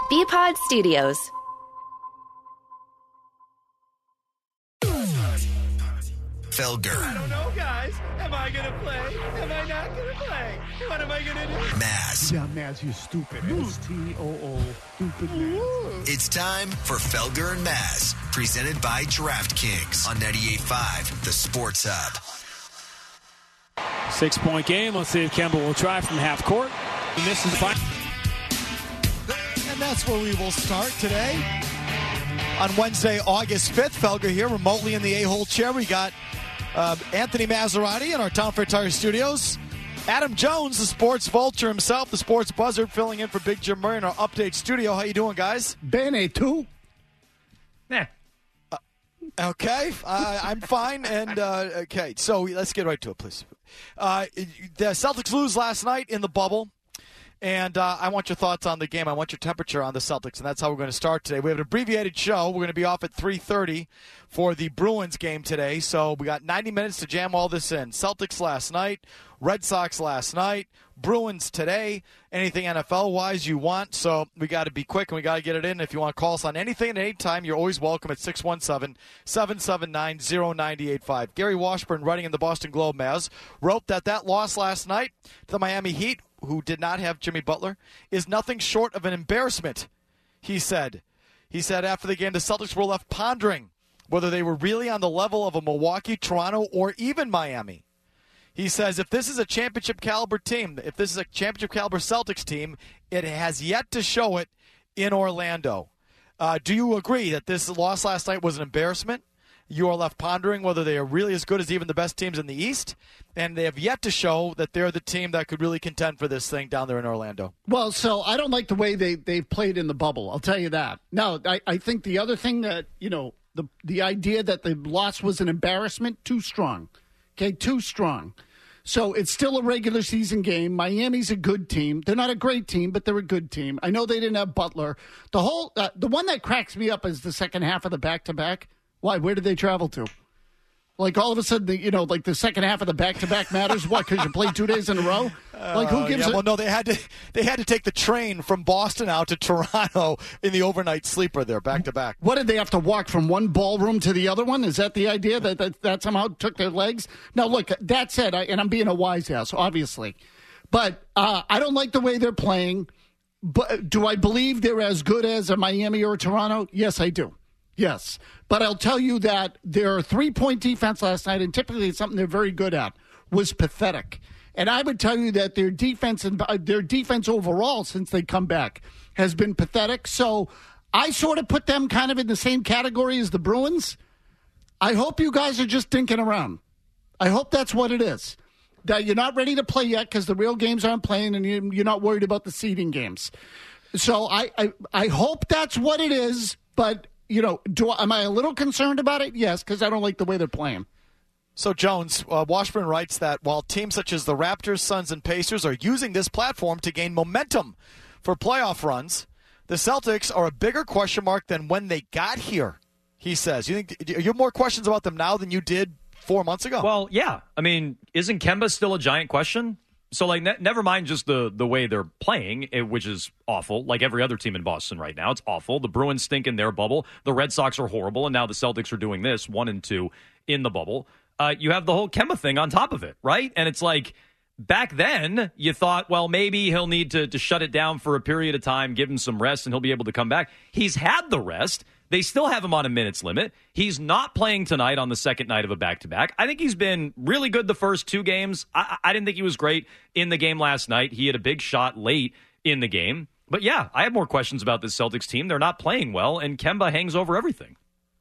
BPod Studios. Felger. I don't know, guys. Am I going to play? Am I not going to play? What am I going to do? Maz. Yeah, Maz, you stupid. S-T-O-O. Stupid Maz. It's time for Felger and Maz, presented by DraftKings on 98.5, the Sports Hub. 6-point game. Let's see if Kemba will try from half court. And this is fine. And that's where we will start today. On Wednesday, August 5th, Felger here, remotely in the A-hole chair. We got Anthony Maserati in our Town Fair Tire studios. Adam Jones, the sports vulture himself, the sports buzzard, filling in for Big Jim Murray in our update studio. How you doing, guys? Bene, too. Nah. Okay, I'm fine. And okay, so let's get right to it, please. The Celtics lose last night in the bubble. And I want your thoughts on the game. I want your temperature on the Celtics, and that's how we're going to start today. We have an abbreviated show. We're going to be off at 3:30 for the Bruins game today. So we got 90 minutes to jam all this in. Celtics last night, Red Sox last night, Bruins today, anything NFL-wise you want. So we got to be quick, and we got to get it in. If you want to call us on anything at any time, you're always welcome at 617-779-0985. Gary Washburn, writing in the Boston Globe, Maz, wrote that loss last night to the Miami Heat, who did not have Jimmy Butler, is nothing short of an embarrassment, he said. He said after the game, the Celtics were left pondering whether they were really on the level of a Milwaukee, Toronto, or even Miami. He says if this is a championship caliber team, if this is a championship caliber Celtics team, it has yet to show it in Orlando. Do you agree that this loss last night was an embarrassment? You are left pondering whether they are really as good as even the best teams in the East, and they have yet to show that they're the team that could really contend for this thing down there in Orlando. Well, so I don't like the way they've played in the bubble. I'll tell you that. No, I think the other thing that, the idea that the loss was an embarrassment, too strong. Okay, too strong. So it's still a regular season game. Miami's a good team. They're not a great team, but they're a good team. I know they didn't have Butler. The one that cracks me up is the second half of the back-to-back. Why? Where did they travel to? Like, all of a sudden, the second half of the back-to-back matters. What, because you played 2 days in a row? Like, who gives Well, no, they had to take the train from Boston out to Toronto in the overnight sleeper there, back-to-back. What, did they have to walk from one ballroom to the other one? Is that the idea, that somehow took their legs? Now, look, that said, and I'm being a wise ass, obviously, but I don't like the way they're playing. But do I believe they're as good as a Miami or a Toronto? Yes, I do. Yes, but I'll tell you that their three-point defense last night, and typically it's something they're very good at, was pathetic. And I would tell you that their defense overall since they come back has been pathetic. So I sort of put them kind of in the same category as the Bruins. I hope you guys are just dinking around. I hope that's what it is. That you're not ready to play yet because the real games aren't playing and you're not worried about the seeding games. So I hope that's what it is, but... am I a little concerned about it? Yes, because I don't like the way they're playing. So, Jones, Washburn writes that while teams such as the Raptors, Suns, and Pacers are using this platform to gain momentum for playoff runs, the Celtics are a bigger question mark than when they got here, he says. You have more questions about them now than you did 4 months ago? Well, yeah. I mean, isn't Kemba still a giant question? So, never mind just the way they're playing, which is awful, like every other team in Boston right now. It's awful. The Bruins stink in their bubble. The Red Sox are horrible, and now the Celtics are doing this, 1 and 2 in the bubble. You have the whole Kemba thing on top of it, right? And it's like, back then, you thought, well, maybe he'll need to shut it down for a period of time, give him some rest, and he'll be able to come back. He's had the rest. They still have him on a minutes limit. He's not playing tonight on the second night of a back-to-back. I think he's been really good the first 2 games. I didn't think he was great in the game last night. He had a big shot late in the game. But, yeah, I have more questions about this Celtics team. They're not playing well, and Kemba hangs over everything.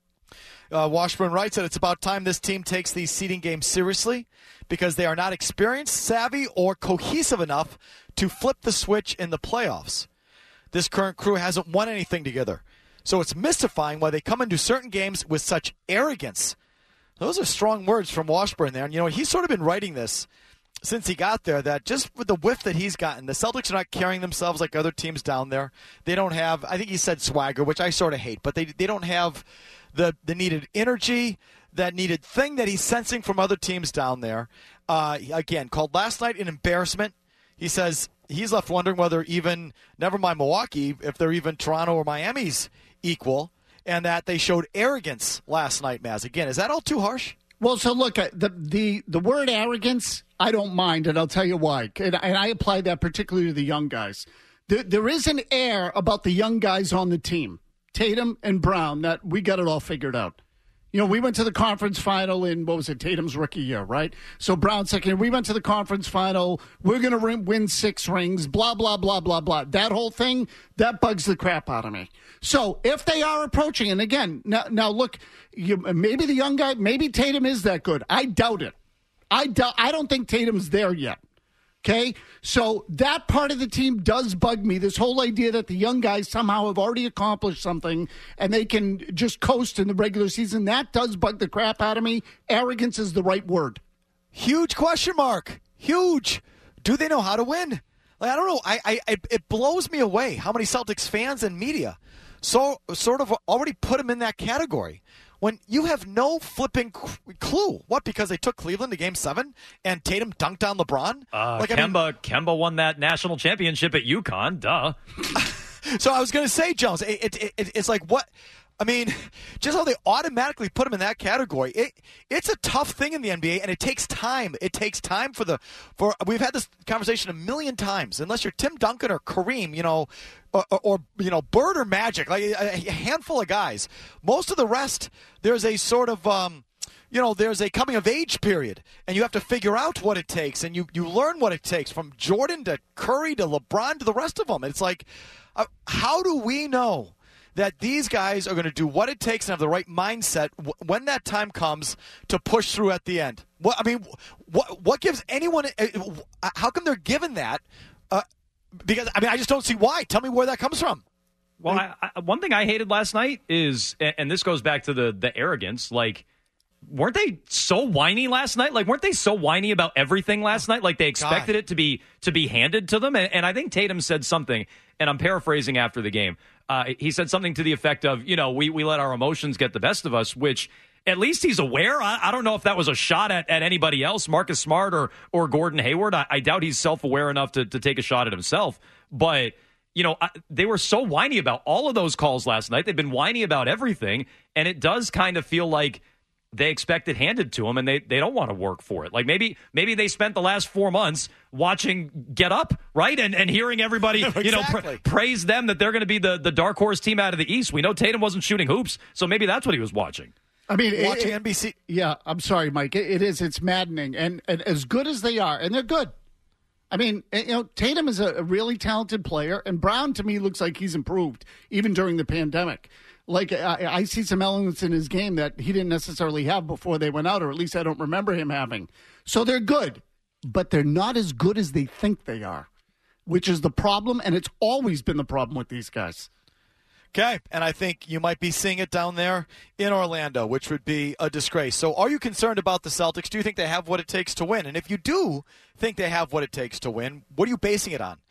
Washburn writes that it's about time this team takes these seeding games seriously because they are not experienced, savvy, or cohesive enough to flip the switch in the playoffs. This current crew hasn't won anything together. So it's mystifying why they come into certain games with such arrogance. Those are strong words from Washburn there. And, he's sort of been writing this since he got there, that just with the whiff that he's gotten, the Celtics are not carrying themselves like other teams down there. They don't have, I think he said swagger, which I sort of hate, but they don't have the needed energy, that needed thing that he's sensing from other teams down there. Again, called last night an embarrassment. He says he's left wondering whether even, never mind Milwaukee, if they're even Toronto or Miami's equal, and that they showed arrogance last night, Maz. Again, is that all too harsh? Well, so look, the word arrogance, I don't mind, and I'll tell you why. And I apply that particularly to the young guys. There is an air about the young guys on the team, Tatum and Brown, that we got it all figured out. You know, we went to the conference final in, Tatum's rookie year, right? So Brown second. We went to the conference final. We're going to win 6 rings, blah, blah, blah, blah, blah. That whole thing, that bugs the crap out of me. So if they are approaching, and again, now look, maybe the young guy, maybe Tatum is that good. I doubt it. I don't think Tatum's there yet. Okay, so that part of the team does bug me. This whole idea that the young guys somehow have already accomplished something and they can just coast in the regular season, that does bug the crap out of me. Arrogance is the right word. Huge question mark. Huge. Do they know how to win? Like, I don't know. It blows me away how many Celtics fans and media sort of already put them in that category. When you have no flipping clue. What, because they took Cleveland to Game 7 and Tatum dunked on LeBron? Kemba won that national championship at UConn. Duh. So I was going to say, Jones, it's like what? I mean, just how they automatically put him in that category. It's a tough thing in the NBA, and it takes time. It takes time for we've had this conversation a million times. Unless you're Tim Duncan or Kareem, or Bird or Magic, like a handful of guys. Most of the rest, there's a sort of there's a coming of age period, and you have to figure out what it takes, and you learn what it takes from Jordan to Curry to LeBron to the rest of them. It's like, how do we know that these guys are going to do what it takes and have the right mindset when that time comes to push through at the end? What gives anyone? How come they're given that? Because I just don't see why. Tell me where that comes from. Well, one thing I hated last night is, and this goes back to the arrogance. Like, weren't they so whiny last night? Like, weren't they so whiny about everything last night? Like, they expected it to be handed to them. And I think Tatum said something, and I'm paraphrasing after the game. He said something to the effect of, we let our emotions get the best of us, which at least he's aware. I don't know if that was a shot at anybody else, Marcus Smart or Gordon Hayward. I doubt he's self-aware enough to take a shot at himself. But, they were so whiny about all of those calls last night. They've been whiny about everything, and it does kind of feel like they expect it handed to them, and they don't want to work for it. Like, maybe they spent the last 4 months watching Get Up, right? And hearing everybody, exactly. Praise them that they're going to be the dark horse team out of the East. We know Tatum wasn't shooting hoops, so maybe that's what he was watching. I mean, watching NBC. Yeah, I'm sorry, Mike. It is. It's maddening. And as good as they are, and they're good. I mean, Tatum is a really talented player, and Brown, to me, looks like he's improved, even during the pandemic. Like, I see some elements in his game that he didn't necessarily have before they went out, or at least I don't remember him having. So they're good, but they're not as good as they think they are, which is the problem, and it's always been the problem with these guys. Okay, and I think you might be seeing it down there in Orlando, which would be a disgrace. So are you concerned about the Celtics? Do you think they have what it takes to win? And if you do think they have what it takes to win, what are you basing it on?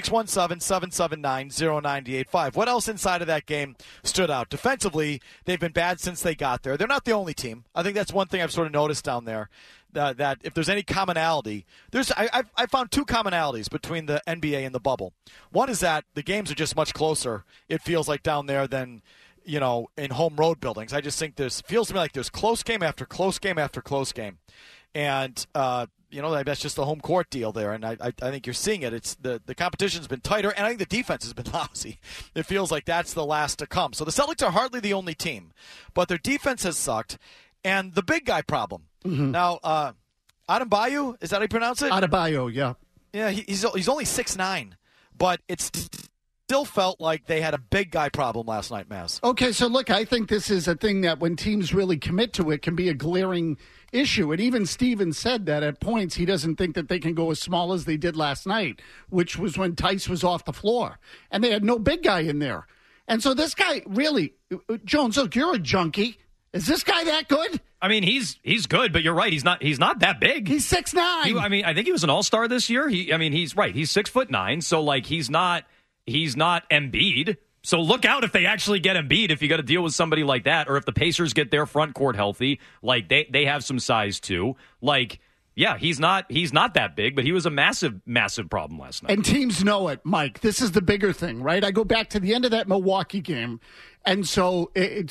617-779-0985. What else inside of that game stood out? Defensively, they've been bad since they got there. They're not the only team. I think that's one thing I've sort of noticed down there, that if there's any commonality, I found 2 commonalities between the NBA and the bubble. One is that the games are just much closer, it feels like, down there than in home road buildings. I just think feels to me like there's close game after close game after close game. And that's just the home court deal there, and I think you're seeing it. It's the competition's been tighter, and I think the defense has been lousy. It feels like that's the last to come. So the Celtics are hardly the only team, but their defense has sucked, and the big guy problem. Mm-hmm. Now, Adebayo, is that how you pronounce it? Adebayo, yeah. Yeah, he's only 6'9", but it's still felt like they had a big guy problem last night, Maz. Okay, so look, I think this is a thing that when teams really commit to it can be a glaring issue. And even Stevens said that at points he doesn't think that they can go as small as they did last night, which was when Tice was off the floor. And they had no big guy in there. And so this guy really, Jones, look, you're a junkie. Is this guy that good? I mean, he's good, but you're right. He's not that big. He's 6'9". I think he was an all-star this year. He's right. He's 6'9". So like he's not Embiid. So look out if they actually get Embiid, if you got to deal with somebody like that, or if the Pacers get their front court healthy, like they have some size too. Like, Yeah, he's not that big, but he was a massive, massive problem last night. And teams know it, Mike. This is the bigger thing, right? I go back to the end of that Milwaukee game, and so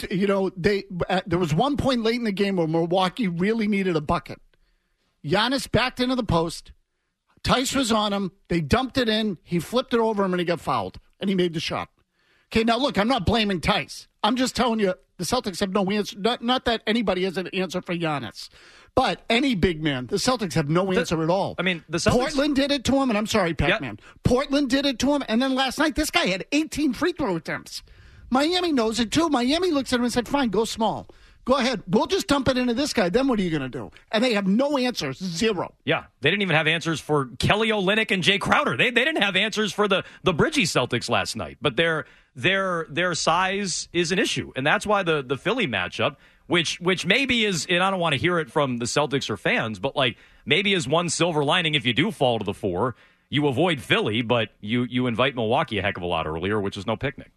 there was one point late in the game where Milwaukee really needed a bucket. Giannis backed into the post. Tice was on him. They dumped it in. He flipped it over him, and he got fouled, and he made the shot. Okay, now look, I'm not blaming Tice. I'm just telling you the Celtics have no answer. Not that anybody has an answer for Giannis. But any big man, the Celtics have no answer at all. I mean, the Celtics... Portland did it to him, and I'm sorry, Pac-Man. Yep. Portland did it to him, and then last night, this guy had 18 free throw attempts. Miami knows it, too. Miami looks at him and said, fine, go small. Go ahead. We'll just dump it into this guy. Then what are you going to do? And they have no answers. Zero. Yeah. They didn't even have answers for Kelly Olynyk and Jay Crowder. They didn't have answers for the Bridgie Celtics last night. But their size is an issue. And that's why the Philly matchup, which maybe is, and I don't want to hear it from the Celtics or fans, but like maybe is one silver lining if you do fall to the 4. You avoid Philly, but you invite Milwaukee a heck of a lot earlier, which is no picnic.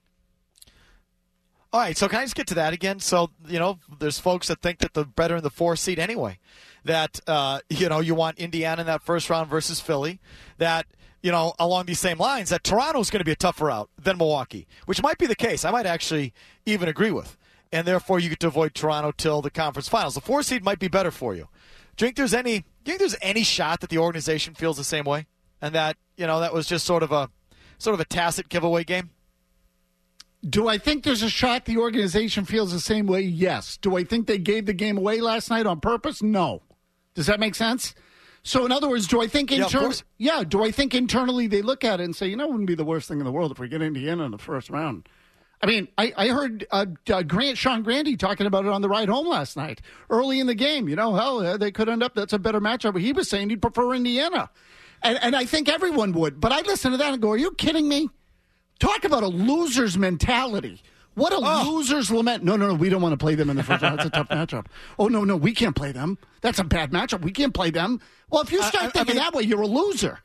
All right, so can I just get to that again? So, there's folks that think that they're better in the 4 seed anyway. That, you want Indiana in that first round versus Philly. That, along these same lines, that Toronto's going to be a tougher route than Milwaukee, which might be the case. I might actually even agree with. And therefore, you get to avoid Toronto till the conference finals. The 4 seed might be better for you. Do you think there's any shot that the organization feels the same way? And that, that was just sort of a tacit giveaway game? Do I think there's a shot the organization feels the same way? Yes. Do I think they gave the game away last night on purpose? No. Does that make sense? So, in other words, do I think internally they look at it and say, it wouldn't be the worst thing in the world if we get Indiana in the first round? I mean, I heard Sean Grandy talking about it on the ride home last night, early in the game. They could end up, that's a better matchup. He was saying he'd prefer Indiana. And I think everyone would. But I listen to that and go, are you kidding me? Talk about a loser's mentality. What a loser's lament. No, we don't want to play them in the first round. That's a tough matchup. Oh, no, we can't play them. That's a bad matchup. We can't play them. Well, if you start thinking that way, you're a loser.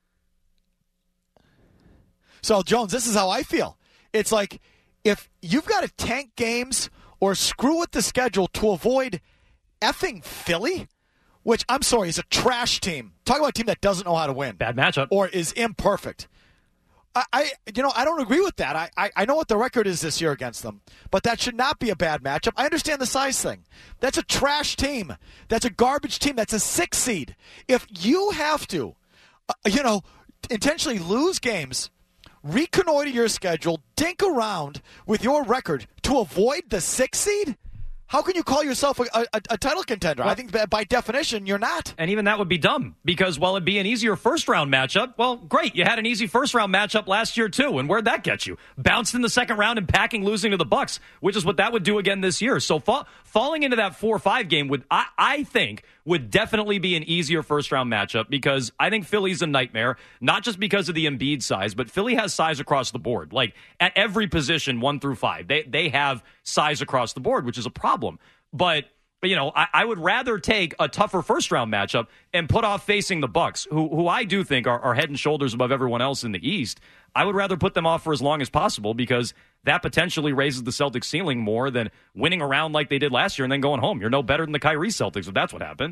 So, Jones, this is how I feel. It's like if you've got to tank games or screw with the schedule to avoid effing Philly, which, I'm sorry, is a trash team. Talk about a team that doesn't know how to win. Bad matchup. Or is imperfect. I don't agree with that. I know what the record is this year against them, but that should not be a bad matchup. I understand the size thing. That's a trash team. That's a garbage team. That's a 6 seed. If you have to, intentionally lose games, reconnoiter your schedule, dink around with your record to avoid the 6 seed, how can you call yourself a title contender? Well, I think that by definition, you're not. And even that would be dumb because, it'd be an easier first-round matchup. Well, great. You had an easy first-round matchup last year, too. And where'd that get you? Bounced in the second round and packing, losing to the Bucks, which is what that would do again this year. So falling into that 4-5 game I think would definitely be an easier first-round matchup because I think Philly's a nightmare, not just because of the Embiid size, but Philly has size across the board. Like, at every position, 1 through 5, they have size across the board, which is a problem. But, I would rather take a tougher first-round matchup and put off facing the Bucks, who I do think are head and shoulders above everyone else in the East. I would rather put them off for as long as possible because that potentially raises the Celtics' ceiling more than winning a round like they did last year and then going home. You're no better than the Kyrie Celtics if that's what happened.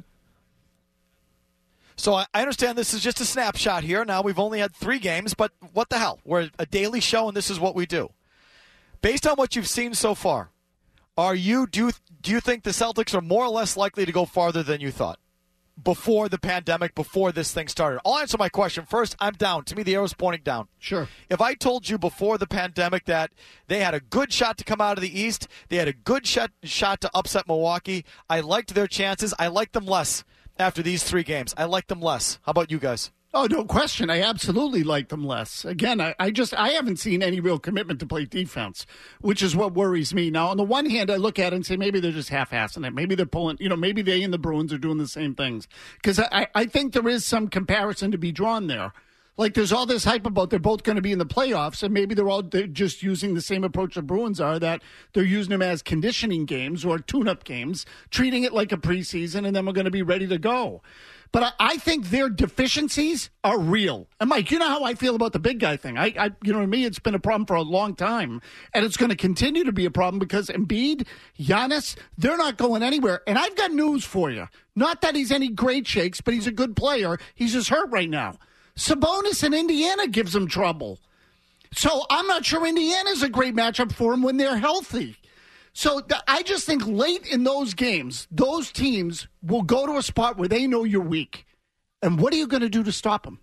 So I understand this is just a snapshot here. Now we've only had 3 games, but what the hell? We're a daily show, and this is what we do. Based on what you've seen so far, do you think the Celtics are more or less likely to go farther than you thought before the pandemic, before this thing started? I'll answer my question. First, I'm down. To me, the arrow's pointing down. Sure. If I told you before the pandemic that they had a good shot to come out of the East, they had a good shot to upset Milwaukee, I liked their chances. I like them less after these 3 games. I like them less. How about you guys? Oh, no question. I absolutely like them less. Again, I haven't seen any real commitment to play defense, which is what worries me. Now, on the one hand, I look at it and say maybe they're just half-assing it. Maybe they're pulling, maybe they and the Bruins are doing the same things. Because I think there is some comparison to be drawn there. Like, there's all this hype about they're both going to be in the playoffs, and maybe they're just using the same approach the Bruins are, that they're using them as conditioning games or tune-up games, treating it like a preseason, and then we're going to be ready to go. But I think their deficiencies are real. And Mike, you know how I feel about the big guy thing. You know, to me, it's been a problem for a long time, and it's going to continue to be a problem because Embiid, Giannis, they're not going anywhere. And I've got news for you. Not that he's any great shakes, but he's a good player. He's just hurt right now. Sabonis in Indiana gives him trouble. So I'm not sure Indiana's a great matchup for him when they're healthy. So I just think late in those games, those teams will go to a spot where they know you're weak. And what are you going to do to stop them?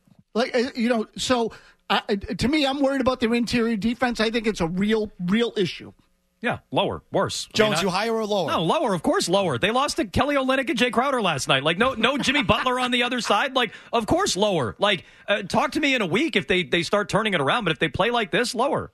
To me, I'm worried about their interior defense. I think it's a real issue. Yeah, lower, worse. Jones, you higher or lower? No, lower, of course, lower. They lost to Kelly Olynyk and Jay Crowder last night. Like, no Jimmy Butler on the other side. Like, of course, lower. Like, talk to me in a week if they start turning it around. But if they play like this, lower.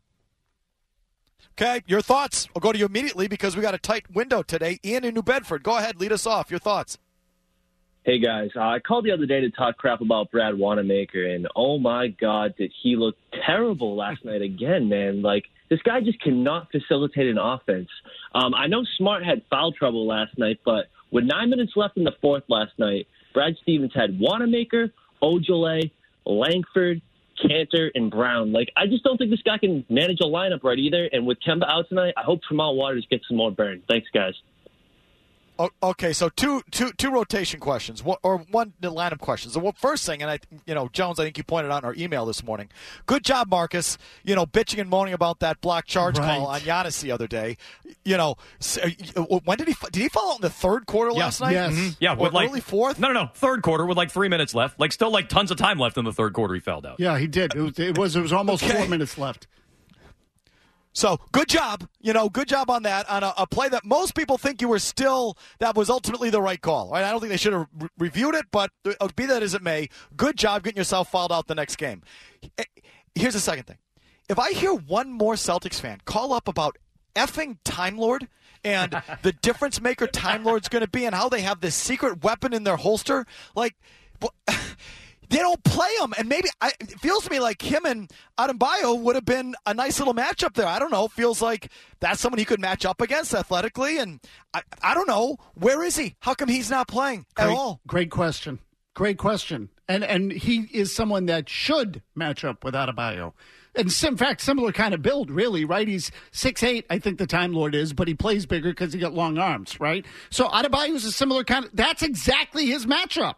Okay, your thoughts. I'll go to you immediately because we got a tight window today. Ian in New Bedford, go ahead, lead us off. Your thoughts. Hey, guys. I called the other day to talk crap about Brad Wanamaker, and oh, my God, did he look terrible last night again, man. Like, this guy just cannot facilitate an offense. I know Smart had foul trouble last night, but with 9 minutes left in the fourth last night, Brad Stevens had Wanamaker, Ojale, Langford, Cantor, and Brown. Like, I just don't think this guy can manage a lineup right either. And with Kemba out tonight, I hope Tremont Waters gets some more burn. Thanks, guys. Okay, so two rotation questions, or one lineup questions. The first thing, and Jones, I think you pointed out in our email this morning. Good job, Marcus. Bitching and moaning about that block charge call on Giannis the other day. When did he fall out in the third quarter last night? Yes. Mm-hmm. Yeah, with early fourth. No, third quarter with 3 minutes left. Still tons of time left in the third quarter. He fouled out. Yeah, he did. It was almost 4 minutes left. So, good job. Good job on that, on a play that most people think that was ultimately the right call. Right? I don't think they should have reviewed it, but be that as it may, good job getting yourself fouled out the next game. Here's the second thing. If I hear one more Celtics fan call up about effing Time Lord and the difference maker Time Lord's going to be and how they have this secret weapon in their holster, they don't play him, and maybe it feels to me like him and Adebayo would have been a nice little matchup there. I don't know. It feels like that's someone he could match up against athletically, and I don't know. Where is he? How come he's not playing at all? Great question. And he is someone that should match up with Adebayo. And in fact, similar kind of build, really, right? He's 6'8", I think the Time Lord is, but he plays bigger because he got long arms, right? So Adebayo's a similar kind of – that's exactly his matchup.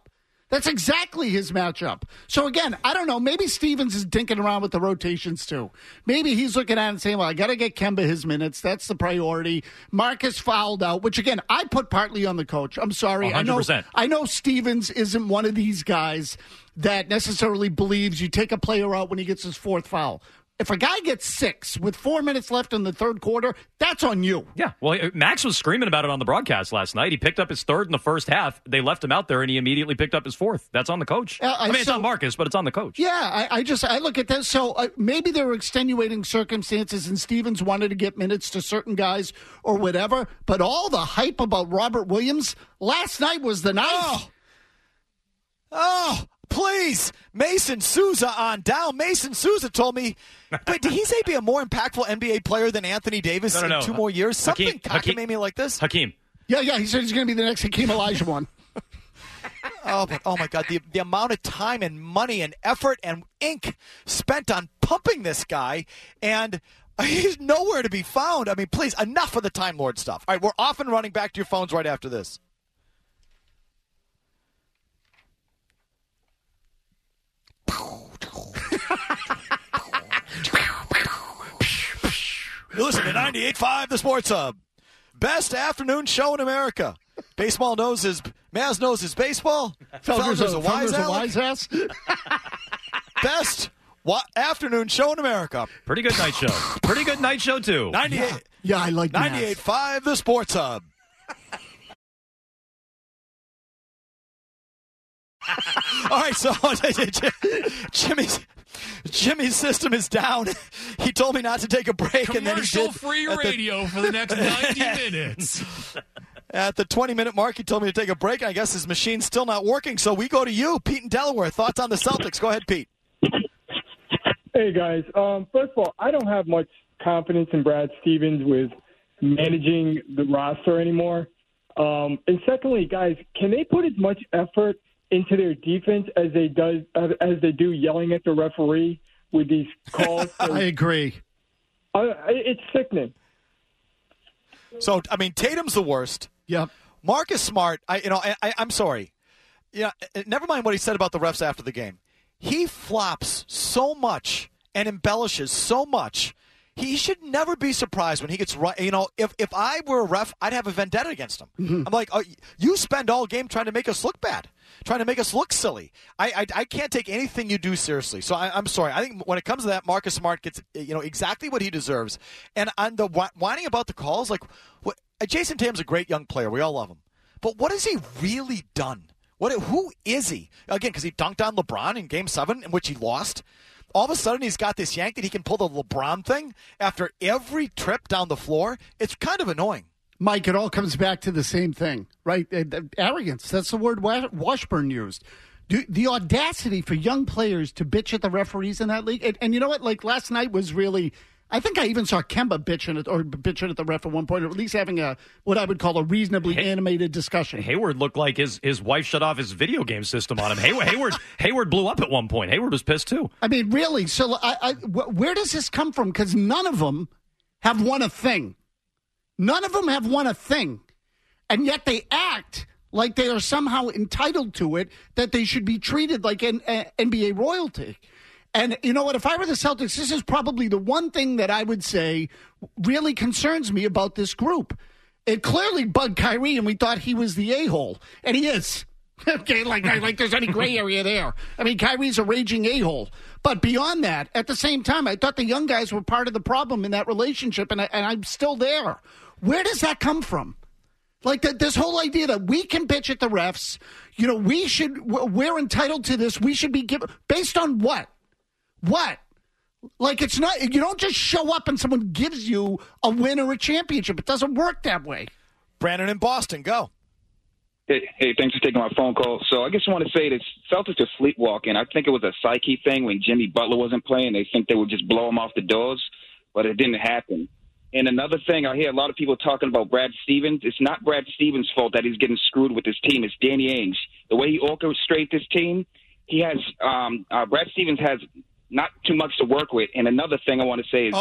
So, again, I don't know. Maybe Stevens is dinking around with the rotations, too. Maybe he's looking at it and saying, well, I got to get Kemba his minutes. That's the priority. Marcus fouled out, which, again, I put partly on the coach. I'm sorry. 100%. I know Stevens isn't one of these guys that necessarily believes you take a player out when he gets his fourth foul. If a guy gets 6 with 4 minutes left in the third quarter, that's on you. Yeah, well, Max was screaming about it on the broadcast last night. He picked up his third in the first half. They left him out there, and he immediately picked up his fourth. That's on the coach. It's on Marcus, but it's on the coach. Yeah, I look at that. So maybe there were extenuating circumstances, and Stevens wanted to get minutes to certain guys or whatever. But all the hype about Robert Williams last night was the night. Oh, please, Mason Souza on down. Mason Souza told me, wait, did he say be a more impactful NBA player than Anthony Davis in 2 more years? Something cockamamie like this? Hakeem. Yeah, he said he's going to be the next Hakeem Olajuwon. Oh my God, the amount of time and money and effort and ink spent on pumping this guy, and he's nowhere to be found. I mean, please, enough of the Time Lord stuff. All right, we're off and running. Back to your phones right after this. You listen to 98.5 The Sports Hub. Best afternoon show in America. Baseball knows his Maz knows his baseball. Felder's a wise ass. Best afternoon show in America. Pretty good night show. Pretty good night show, too. 98. Yeah, I like 98.5 The Sports Hub. All right, so Jimmy's system is down. He told me not to take a break, and then he did. Commercial-free radio for the next 90 minutes. At the 20-minute mark, he told me to take a break. I guess his machine's still not working, so we go to you, Pete in Delaware. Thoughts on the Celtics? Go ahead, Pete. Hey, guys. First of all, I don't have much confidence in Brad Stevens with managing the roster anymore. And secondly, guys, can they put as much effort into their defense as they do yelling at the referee with these calls? I agree. It's sickening. So, I mean, Tatum's the worst. Yep. Marcus Smart, I'm sorry. Yeah, never mind what he said about the refs after the game. He flops so much and embellishes so much. He should never be surprised when he gets right. You know, if I were a ref, I'd have a vendetta against him. Mm-hmm. I'm like, you spend all game trying to make us look bad, trying to make us look silly. I can't take anything you do seriously. So I'm sorry. I think when it comes to that, Marcus Smart gets exactly what he deserves. And on the whining about the calls, like Jason Tatum's a great young player. We all love him. But what has he really done? Who is he? Again, because he dunked on LeBron in Game 7, in which he lost. All of a sudden, he's got this yank that he can pull the LeBron thing after every trip down the floor. It's kind of annoying. Mike, it all comes back to the same thing, right? Arrogance. That's the word Washburn used. The audacity for young players to bitch at the referees in that league. And you know what? Like last night was really... I think I even saw Kemba bitching at the ref at one point, or at least having what I would call a reasonably animated discussion. Hayward looked like his wife shut off his video game system on him. Hayward blew up at one point. Hayward was pissed too. I mean, really. So where does this come from? Because none of them have won a thing. None of them have won a thing. And yet they act like they are somehow entitled to it, that they should be treated like NBA royalty. And you know what? If I were the Celtics, this is probably the one thing that I would say really concerns me about this group. It clearly bugged Kyrie, and we thought he was the a-hole. And he is. Okay, like there's any gray area there. I mean, Kyrie's a raging a-hole. But beyond that, at the same time, I thought the young guys were part of the problem in that relationship, and I'm still there. Where does that come from? Like this whole idea that we can bitch at the refs, we're entitled to this, we should be given, based on what? What? Like, it's not, you don't just show up and someone gives you a win or a championship. It doesn't work that way. Brandon in Boston, go. Hey, thanks for taking my phone call. So I just want to say this, Celtics are sleepwalking. I think it was a psyche thing when Jimmy Butler wasn't playing. They think they would just blow him off the doors, but it didn't happen. And another thing, I hear a lot of people talking about Brad Stevens. It's not Brad Stevens' fault that he's getting screwed with his team. It's Danny Ainge. The way he orchestrates this team, he has Brad Stevens has not too much to work with. And another thing I want to say is...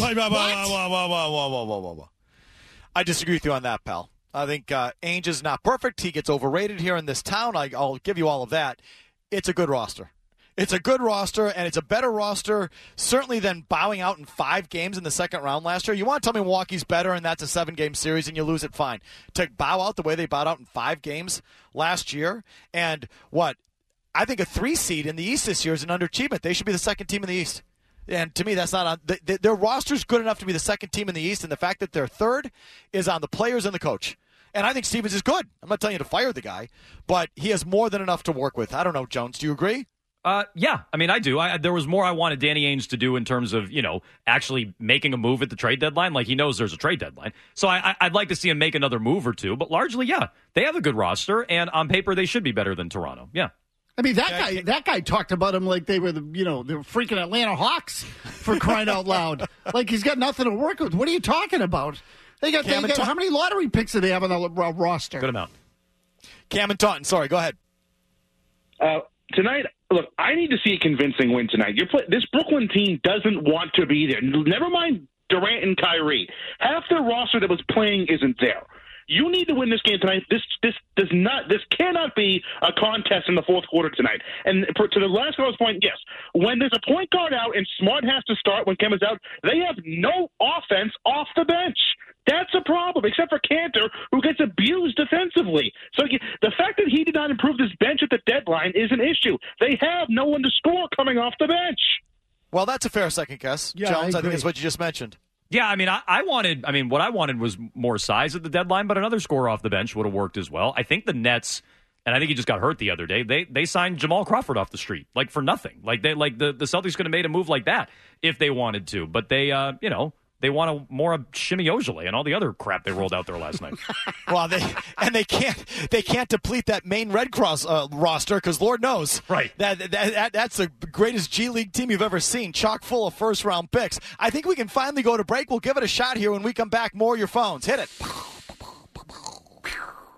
I disagree with you on that, pal. I think Ainge is not perfect. He gets overrated here in this town. I'll give you all of that. It's a good roster. It's a good roster, and it's a better roster, certainly than bowing out in 5 games in the second round last year. You want to tell me Milwaukee's better, and that's a 7-game series, and you lose it, fine. To bow out the way they bowed out in 5 games last year, and what? I think a 3 seed in the East this year is an underachievement. They should be the second team in the East. And to me, that's not on. Their roster's good enough to be the second team in the East, and the fact that they're third is on the players and the coach. And I think Stevens is good. I'm not telling you to fire the guy, but he has more than enough to work with. I don't know, Jones. Do you agree? Yeah. I mean, I do. There was more I wanted Danny Ainge to do in terms of, actually making a move at the trade deadline. Like, he knows there's a trade deadline. So I'd like to see him make another move or two. But largely, yeah, they have a good roster, and on paper, they should be better than Toronto. Yeah. I mean, that guy talked about him like they were they were freaking Atlanta Hawks, for crying out loud. Like he's got nothing to work with. What are you talking about? They got how many lottery picks do they have on the roster? Good amount. Cam and Taunton, sorry, go ahead. Tonight, look, I need to see a convincing win tonight. This Brooklyn team doesn't want to be there. Never mind Durant and Kyrie. Half the roster that was playing isn't there. You need to win this game tonight. This cannot be a contest in the fourth quarter tonight. And to the last girl's point, yes, when there's a point guard out and Smart has to start when Kemba's out, they have no offense off the bench. That's a problem, except for Cantor, who gets abused defensively. So the fact that he did not improve this bench at the deadline is an issue. They have no one to score coming off the bench. Well, that's a fair second guess, yeah, Jones. I think that's what you just mentioned. Yeah, I mean, what I wanted was more size at the deadline, but another scorer off the bench would have worked as well. I think the Nets, and I think he just got hurt the other day, they signed Jamal Crawford off the street, like for nothing. Like the Celtics could have made a move like that if they wanted to, but they want more of Shimmy Ojale and all the other crap they rolled out there last night. Well, they can't deplete that main Red Cross roster because Lord knows, right? That's the greatest G League team you've ever seen, chock full of first round picks. I think we can finally go to break. We'll give it a shot here when we come back. More of your phones. Hit it.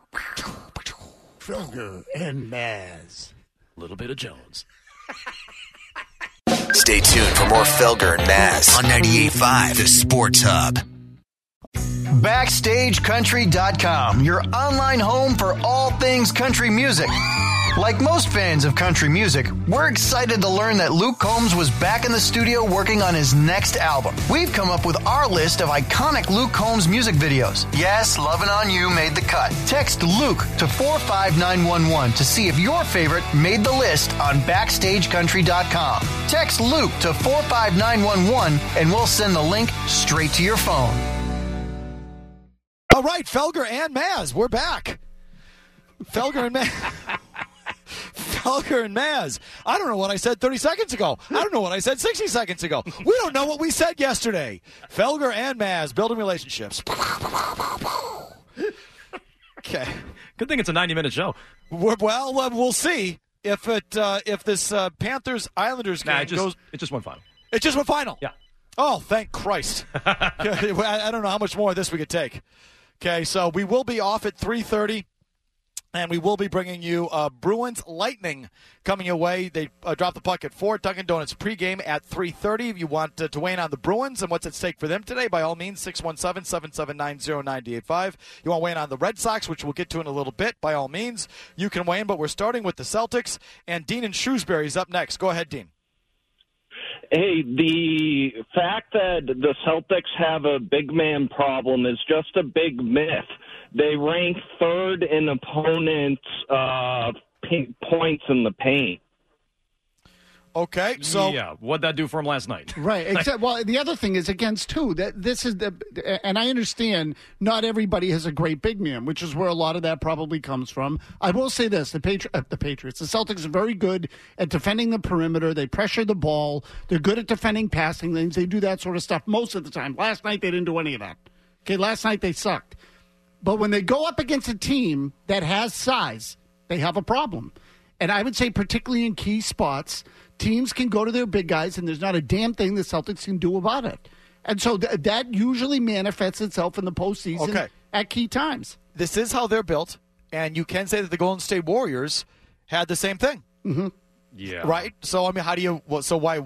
Felger and Maz. A little bit of Jones. Stay tuned for more Felger and Maz on 98.5 The Sports Hub. BackstageCountry.com, your online home for all things country music. Like most fans of country music, we're excited to learn that Luke Combs was back in the studio working on his next album. We've come up with our list of iconic Luke Combs music videos. Yes, Lovin' On You made the cut. Text Luke to 45911 to see if your favorite made the list on BackstageCountry.com. Text Luke to 45911 and we'll send the link straight to your phone. All right, Felger and Maz, we're back. Felger and Maz. Felger and Maz. I don't know what I said 30 seconds ago. I don't know what I said 60 seconds ago. We don't know what we said yesterday. Felger and Maz, building relationships. Okay. Good thing it's a 90-minute show. Well, we'll see if this Panthers-Islanders game goes. It just went final. It just went final? Yeah. Oh, thank Christ. I don't know how much more of this we could take. Okay, so we will be off at 3:30. And we will be bringing you Bruins Lightning coming your way. They drop the puck at 4. Dunkin' Donuts pregame at 3:30. If you want to weigh in on the Bruins and what's at stake for them today, by all means, 617-779-0985. You want to weigh in on the Red Sox, which we'll get to in a little bit, by all means, you can weigh in. But we're starting with the Celtics, and Dean in Shrewsbury is up next. Go ahead, Dean. Hey, the fact that the Celtics have a big man problem is just a big myth. They rank third in opponents' points in the paint. Okay, so yeah, what'd that do for him last night? Right. Except, well, the other thing is against two. That this is and I understand not everybody has a great big man, which is where a lot of that probably comes from. I will say this: the Patriots, the Celtics are very good at defending the perimeter. They pressure the ball. They're good at defending passing lanes. They do that sort of stuff most of the time. Last night they didn't do any of that. Okay, last night they sucked. But when they go up against a team that has size, they have a problem. And I would say particularly in key spots, teams can go to their big guys, and there's not a damn thing the Celtics can do about it. And so that usually manifests itself in the postseason at key times. This is how they're built, and you can say that the Golden State Warriors had the same thing. Mm-hmm. Yeah. Right? So, I mean, how do you – so why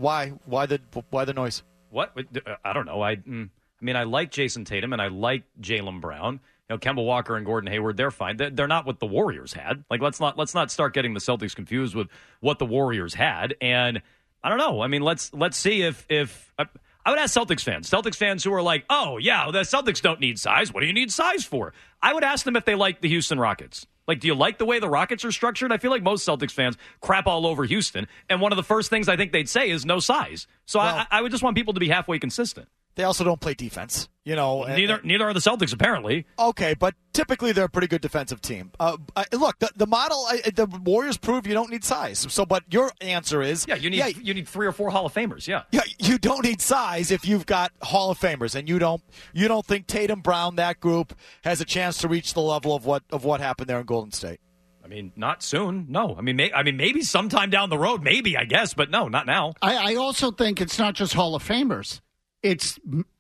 the noise? What? I don't know. I mean, I like Jason Tatum, and I like Jaylen Brown. You know, Kemba Walker and Gordon Hayward, they're fine. They're not what the Warriors had. Like, let's not start getting the Celtics confused with what the Warriors had. And I don't know. I mean, let's see if I would ask Celtics fans who are like, oh yeah, the Celtics don't need size. What do you need size for? I would ask them if they like the Houston Rockets. Like, do you like the way the Rockets are structured? I feel like most Celtics fans crap all over Houston, and one of the first things I think they'd say is no size. So I would just want people to be halfway consistent. They also don't play defense, you know. Neither are the Celtics, apparently. Okay, but typically they're a pretty good defensive team. Look, the model, the Warriors prove you don't need size. So, but your answer is, you need 3 or 4 Hall of Famers. Yeah, you don't need size if you've got Hall of Famers, and you don't think Tatum, Brown, that group has a chance to reach the level of what happened there in Golden State. I mean, not soon. No. I mean, maybe sometime down the road, maybe, I guess, but no, not now. I also think it's not just Hall of Famers. It's,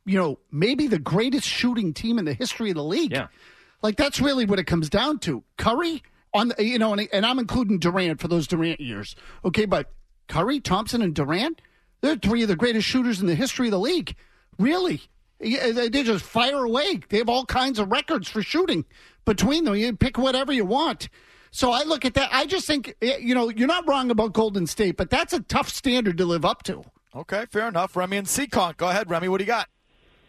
maybe the greatest shooting team in the history of the league. Yeah. Like, that's really what it comes down to. Curry, and I'm including Durant for those Durant years. Okay, but Curry, Thompson, and Durant, they're 3 of the greatest shooters in the history of the league. Really. They just fire away. They have all kinds of records for shooting between them. You pick whatever you want. So I look at that. I just think, you're not wrong about Golden State, but that's a tough standard to live up to. Okay, fair enough. Remy and Seekonk. Go ahead, Remy. What do you got?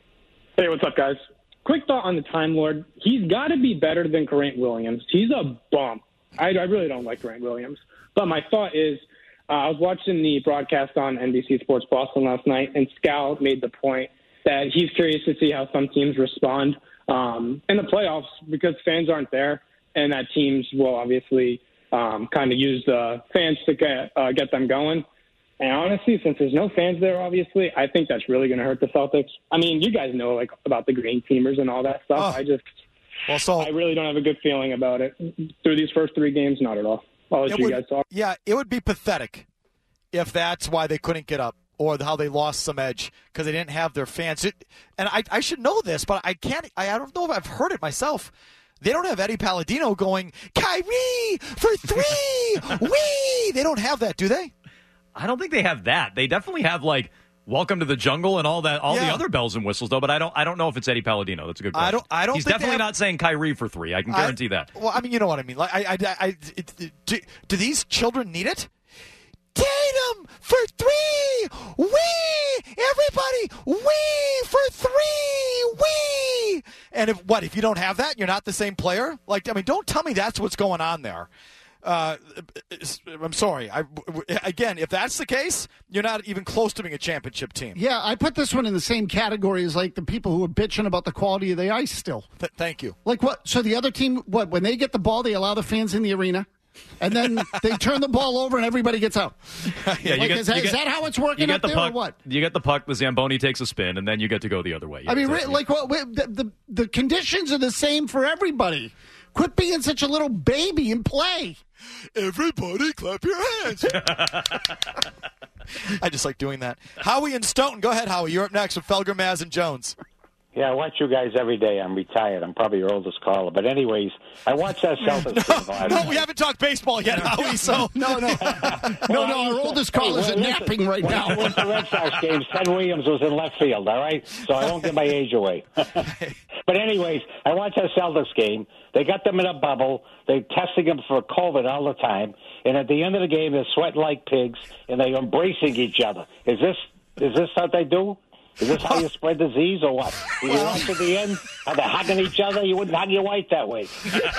Hey, what's up, guys? Quick thought on the Time Lord. He's got to be better than Grant Williams. He's a bum. I really don't like Grant Williams. But my thought is, I was watching the broadcast on NBC Sports Boston last night, and Scal made the point that he's curious to see how some teams respond in the playoffs because fans aren't there, and that teams will obviously kind of use the fans to get them going. And honestly, since there's no fans there, obviously, I think that's really going to hurt the Celtics. I mean, you guys know about the green teamers and all that stuff. I really don't have a good feeling about it. Through these first 3 games, not at all. I'll let you guys talk. Yeah, it would be pathetic if that's why they couldn't get up or how they lost some edge because they didn't have their fans. And I should know this, but I don't know if I've heard it myself. They don't have Eddie Palladino going, Kyrie for 3, wee! They don't have that, do they? I don't think they have that. They definitely have, like, Welcome to the Jungle and all that, the other bells and whistles, though. But I don't know if it's Eddie Palladino. That's a good question. I don't. He's think definitely not saying Kyrie for 3. I can guarantee that. Well, I mean, you know what I mean. Like, do these children need it? Tatum for 3, wee! Everybody, wee for 3, wee! And if you don't have that, you're not the same player. Like, I mean, don't tell me that's what's going on there. I'm sorry. Again, if that's the case, you're not even close to being a championship team. Yeah, I put this one in the same category as like the people who are bitching about the quality of the ice still. Thank you. Like what? So the other team, when they get the ball, they allow the fans in the arena, and then they turn the ball over and everybody gets out. Yeah, is that how it's working up there or what? You get the puck, the Zamboni takes a spin, and then you get to go the other way. I mean, the conditions are the same for everybody. Quit being such a little baby and play. Everybody clap your hands. I just like doing that. Howie and Stoughton. Go ahead, Howie. You're up next with Felger, Maz, and Jones. Yeah, I watch you guys every day. I'm retired. I'm probably your oldest caller. But anyways, I watch that Celtics game. No, we haven't talked baseball yet, Howie. So No. Our oldest callers are napping right now. When I went to the Red Sox games, Ted Williams was in left field, all right? So I don't get my age away. But anyways, I watch that Celtics game. They got them in a bubble. They're testing them for COVID all the time. And at the end of the game, they're sweating like pigs, and they're embracing each other. Is this what they do? Is this how you spread disease or what? You watch at the end? Are they hugging each other? You wouldn't hug your wife that way.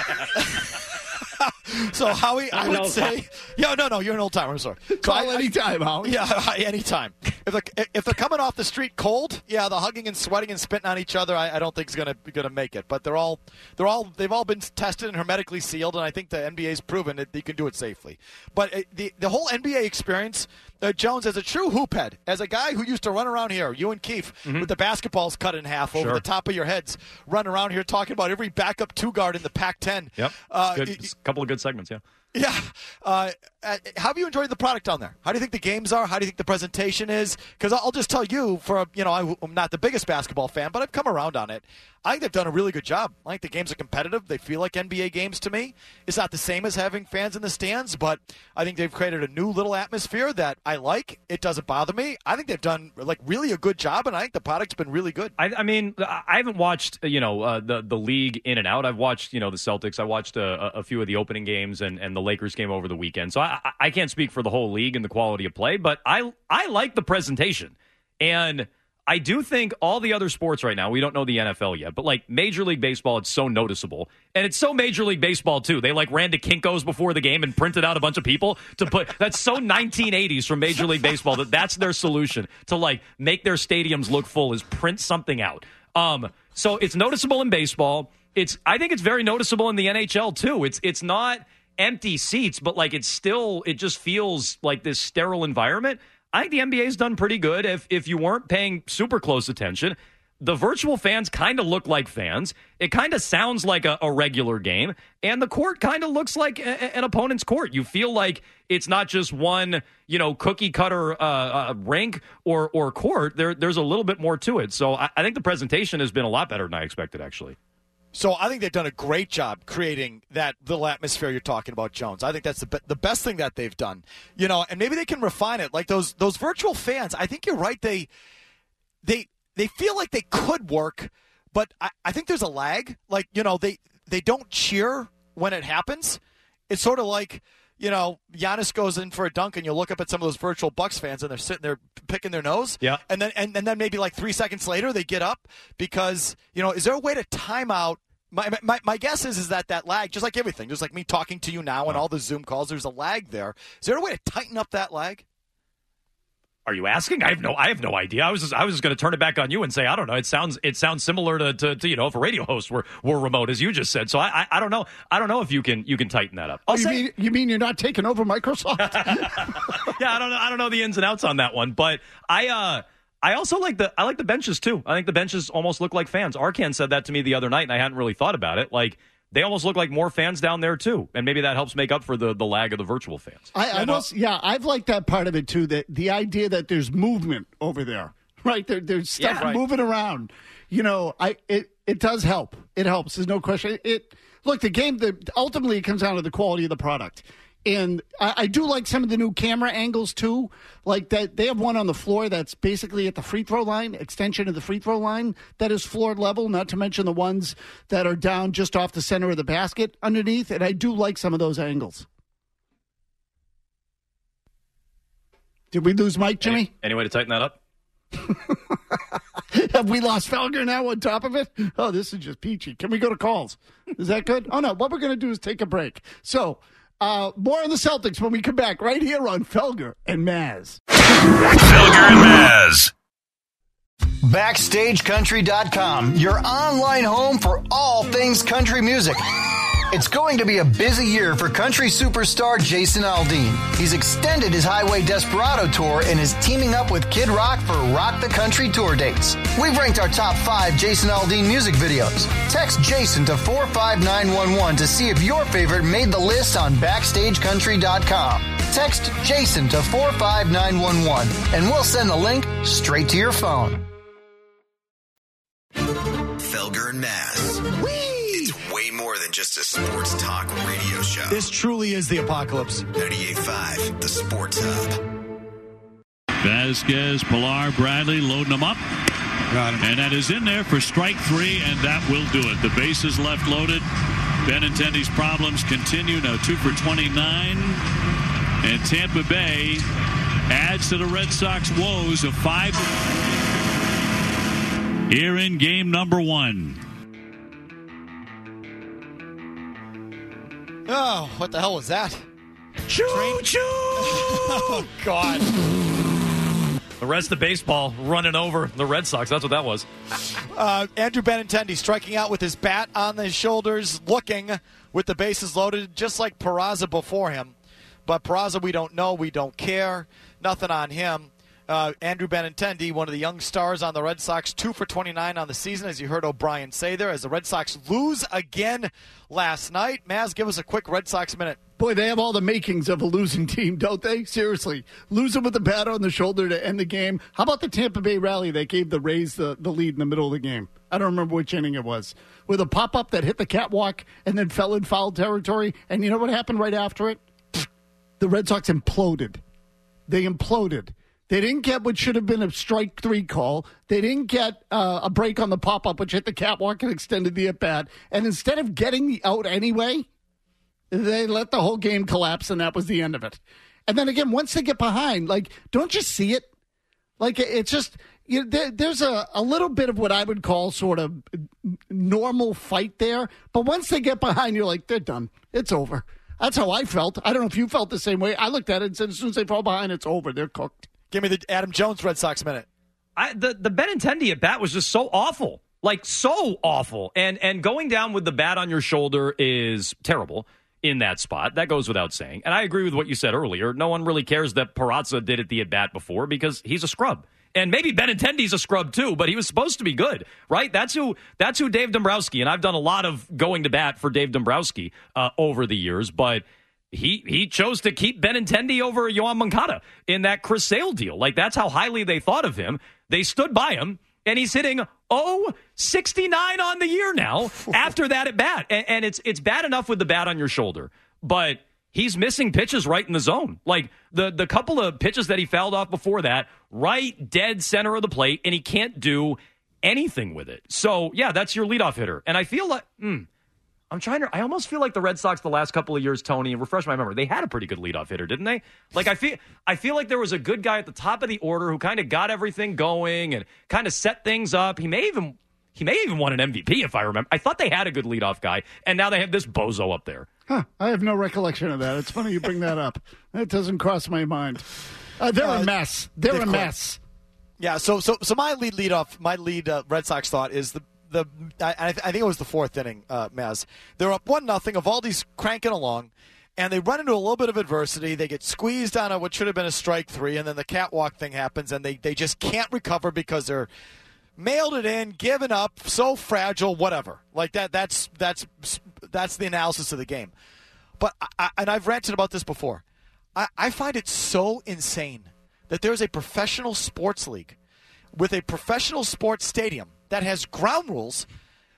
So, Howie, I would say... Yeah, no, you're an old-timer. I'm sorry. Call anytime, Howie. Yeah, anytime. If they're coming off the street cold, yeah, the hugging and sweating and spitting on each other, I don't think is gonna make it. But they've all been tested and hermetically sealed, and I think the NBA's proven that they can do it safely. But the whole NBA experience, Jones, as a true hoop head, as a guy who used to run around here, you and Keefe, with the basketballs cut in half over the top of your heads, run around here talking about every backup 2 guard in the Pac-10. Yep. A couple of good segments, yeah. Yeah. How have you enjoyed the product down there? How do you think the games are? How do you think the presentation is? Because I'll just tell you, I'm not the biggest basketball fan, but I've come around on it. I think they've done a really good job. I think the games are competitive. They feel like NBA games to me. It's not the same as having fans in the stands, but I think they've created a new little atmosphere that I like. It doesn't bother me. I think they've done really a good job, and I think the product's been really good. I mean, I haven't watched the league in and out. I've watched the Celtics. I watched a few of the opening games and the Lakers game over the weekend. So I can't speak for the whole league and the quality of play, but I like the presentation. And I do think all the other sports right now, we don't know the NFL yet, but like Major League Baseball, it's so noticeable. And it's so Major League Baseball, too. They ran to Kinko's before the game and printed out a bunch of people to put. That's so 1980s from Major League Baseball that's their solution to make their stadiums look full is print something out. So it's noticeable in baseball. I think it's very noticeable in the NHL, too. It's not empty seats, but it just feels like this sterile environment. I think the NBA's done pretty good. If you weren't paying super close attention, the virtual fans kind of look like fans. It kind of sounds like a regular game, and the court kind of looks like an opponent's court. You feel like it's not just one, cookie cutter rink or court. There's a little bit more to it. So I think the presentation has been a lot better than I expected, actually. So I think they've done a great job creating that little atmosphere you're talking about, Jones. I think that's the best thing that they've done. And maybe they can refine it. Like those virtual fans, I think you're right. They feel like they could work, but I think there's a lag. They don't cheer when it happens. It's sort of like, Giannis goes in for a dunk and you look up at some of those virtual Bucks fans and they're sitting there picking their nose. Yeah. And then maybe 3 seconds later they get up because, is there a way to time out? My guess is that lag, just like everything, just like me talking to you now and all the Zoom calls, there's a lag there. Is there a way to tighten up that lag? Are you asking? I have no idea. I was just going to turn it back on you and say I don't know. It sounds similar to if a radio host were remote, as you just said. So I don't know. I don't know if you can tighten that up. You mean you're not taking over Microsoft? Yeah, I don't know the ins and outs on that one, but I also like the benches too. I think the benches almost look like fans. Arkan said that to me the other night, and I hadn't really thought about it. They almost look like more fans down there, too. And maybe that helps make up for the lag of the virtual fans. I've liked that part of it, too, the idea that there's movement over there, right? There's stuff moving around. It does help. It helps. There's no question. Look, the game, ultimately it comes down to the quality of the product. And I do like some of the new camera angles, too. Like that, they have one on the floor that's basically at the free throw line, extension of the free throw line, that is floor level, not to mention the ones that are down just off the center of the basket underneath. And I do like some of those angles. Did we lose Mike, Jimmy? Any way to tighten that up? Have we lost Felger now on top of it? Oh, this is just peachy. Can we go to calls? Is that good? Oh, no. What we're going to do is take a break. So, more on the Celtics when we come back right here on Felger and Maz. Felger and Maz. BackstageCountry.com, your online home for all things country music. It's going to be a busy year for country superstar Jason Aldean. He's extended his Highway Desperado tour and is teaming up with Kid Rock for Rock the Country tour dates. We've ranked our top 5 Jason Aldean music videos. Text Jason to 45911 to see if your favorite made the list on BackstageCountry.com. Text Jason to 45911 and we'll send the link straight to your phone. Felger and Maz. It's way more than just a sports talk radio show. This truly is the apocalypse. 98.5, the Sports Hub. Vasquez, Pilar, Bradley loading them up. Got him. And that is in there for strike 3, and that will do it. The bases left loaded. Benintendi's problems continue. Now 2 for 29. And Tampa Bay adds to the Red Sox woes of 5 here in game number 1. Oh, what the hell was that? Choo-choo! Oh, God. The rest of baseball running over the Red Sox. That's what that was. Andrew Benintendi striking out with his bat on his shoulders, looking with the bases loaded, just like Peraza before him. But Peraza, we don't know. We don't care. Nothing on him. Andrew Benintendi, one of the young stars on the Red Sox, 2 for 29 on the season, as you heard O'Brien say there, as the Red Sox lose again last night. Maz, give us a quick Red Sox minute. Boy, they have all the makings of a losing team, don't they? Seriously. Losing with the bat on the shoulder to end the game. How about the Tampa Bay rally that gave the Rays the lead in the middle of the game? I don't remember which inning it was. With a pop-up that hit the catwalk and then fell in foul territory. And you know what happened right after it? The Red Sox imploded. They imploded. They didn't get what should have been a strike 3 call. They didn't get a break on the pop-up, which hit the catwalk and extended the at-bat. And instead of getting the out anyway, they let the whole game collapse, and that was the end of it. And then again, once they get behind, like, don't you see it? Like, it's just, you know, there's a little bit of what I would call sort of normal fight there. But once they get behind, you're like, they're done. It's over. That's how I felt. I don't know if you felt the same way. I looked at it and said, as soon as they fall behind, it's over. They're cooked. Give me the Adam Jones Red Sox minute. The Benintendi at bat was just so awful. Like, so awful. And going down with the bat on your shoulder is terrible in that spot. That goes without saying. And I agree with what you said earlier. No one really cares that Peraza did it the at bat before because he's a scrub. And maybe Benintendi's a scrub too, but he was supposed to be good, right? That's who Dave Dombrowski, and I've done a lot of going to bat for Dave Dombrowski over the years, but he chose to keep Benintendi over Yoan Moncada in that Chris Sale deal. Like, that's how highly they thought of him. They stood by him, and he's hitting 0.69 on the year now after that at bat. And it's bad enough with the bat on your shoulder, but he's missing pitches right in the zone. Like, the couple of pitches that he fouled off before that, right dead center of the plate, and he can't do anything with it. So, yeah, that's your leadoff hitter. And I feel like, I almost feel like the Red Sox the last couple of years, Tony, and refresh my memory, they had a pretty good leadoff hitter, didn't they? Like, I feel like there was a good guy at the top of the order who kind of got everything going and kind of set things up. He may even won an MVP, if I remember. I thought they had a good leadoff guy, and now they have this bozo up there. Huh, I have no recollection of that. It's funny you bring that up. That doesn't cross my mind. They're a mess. They're a mess. Yeah, so my lead Red Sox thought is I think it was the 4th inning, Maz. They're up 1-0. Evaldi's cranking along, and they run into a little bit of adversity. They get squeezed on what should have been a strike 3, and then the catwalk thing happens, and they just can't recover because they're mailed it in, given up, so fragile, whatever. Like that. That's the analysis of the game. But and I've ranted about this before. I find it so insane that there's a professional sports league with a professional sports stadium that has ground rules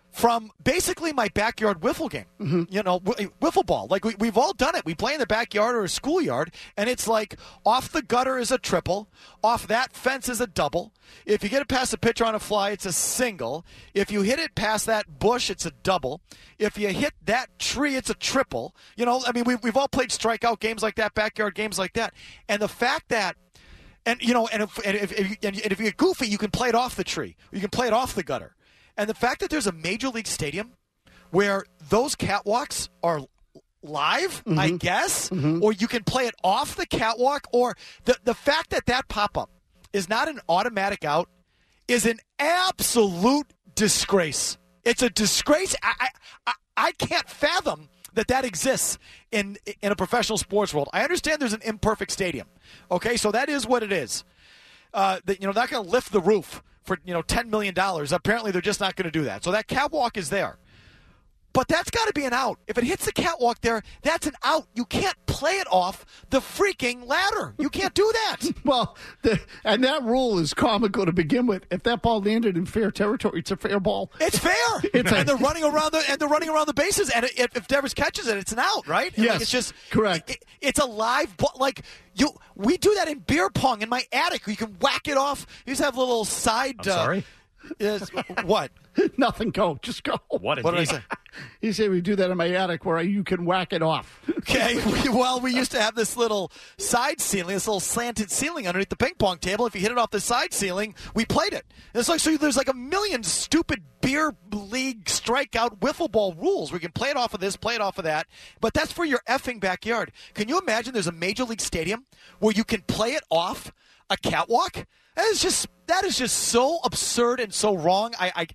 from basically my backyard wiffle game. You know, wiffle ball. Like, we've all done it. We play in the backyard or a schoolyard, and it's like off the gutter is a triple, off that fence is a double. If you get it past the pitcher on a fly, it's a single. If you hit it past that bush, it's a double. If you hit that tree, it's a triple. You know, I mean, we've all played strikeout games like that, backyard games like that. And the fact that, and you know, and if you get goofy, you can play it off the tree. You can play it off the gutter. And the fact that there's a major league stadium where those catwalks are live, I guess, or you can play it off the catwalk, or the fact that that pop-up is not an automatic out is an absolute disgrace. It's a disgrace. I can't fathom that exists in a professional sports world. I understand there's an imperfect stadium. Okay, so that is what it is. That, you know, not going to lift the roof for, you know, $10 million. Apparently, they're just not going to do that. So that catwalk is there. But that's got to be an out. If it hits the catwalk there, that's an out. You can't play it off the freaking ladder. You can't do that. Well, and that rule is comical to begin with. If that ball landed in fair territory, it's a fair ball. It's fair. And they're running around the bases. And if Devers catches it, it's an out, right? Yes, like, it's just correct. It's a live ball. Like we do that in beer pong in my attic. You can whack it off. You just have a little side. I'm sorry. What? Nothing. Go. Just go. What did I say? He said we do that in my attic where you can whack it off. Okay. Well, we used to have this little side ceiling, this little slanted ceiling underneath the ping pong table. If you hit it off the side ceiling, we played it. It's like, so there's like a million stupid beer league strikeout wiffle ball rules. We can play it off of this, play it off of that. But that's for your effing backyard. Can you imagine there's a major league stadium where you can play it off a catwalk? That is just so absurd and so wrong.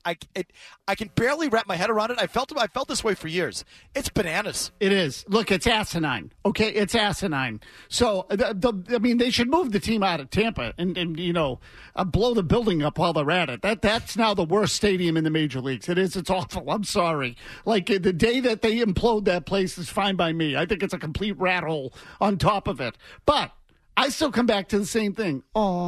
I can barely wrap my head around it. I felt this way for years. It's bananas. It is. Look, it's asinine. Okay, it's asinine. So I mean, they should move the team out of Tampa and you know, blow the building up while they're at it. That's now the worst stadium in the major leagues. It is. It's awful. I'm sorry. Like the day that they implode that place is fine by me. I think it's a complete rat hole on top of it. But I still come back to the same thing.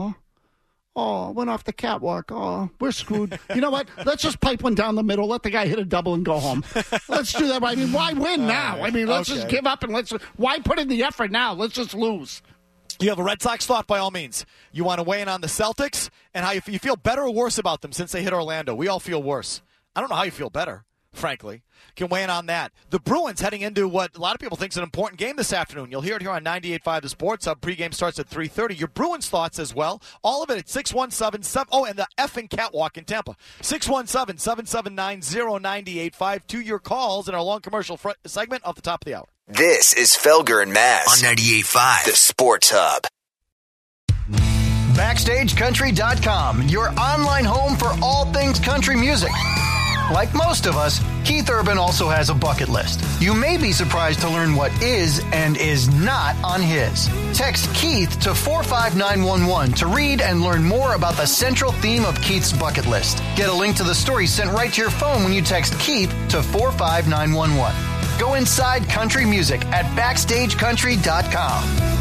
Oh, went off the catwalk. Oh, we're screwed. You know what? Let's just pipe one down the middle. Let the guy hit a double and go home. Let's do that. I mean, why win now? I mean, let's just give up and why put in the effort now? Let's just lose. You have a Red Sox thought, by all means. You want to weigh in on the Celtics and how you feel better or worse about them since they hit Orlando. We all feel worse. I don't know how you feel better, frankly. Can weigh in on that. The Bruins heading into what a lot of people think is an important game this afternoon. You'll hear it here on 98.5 The Sports Hub. Pregame starts at 3:30. Your Bruins thoughts as well. All of it at 617-7. Oh, and the effing catwalk in Tampa. 617-779-0985. To your calls in our long commercial segment off the top of the hour. This is Felger and Mazz on 98.5 The Sports Hub. BackstageCountry.com, your online home for all things country music. Like most of us, Keith Urban also has a bucket list. You may be surprised to learn what is and is not on his. Text Keith to 45911 to read and learn more about the central theme of Keith's bucket list. Get a link to the story sent right to your phone when you text Keith to 45911. Go inside country music at BackstageCountry.com.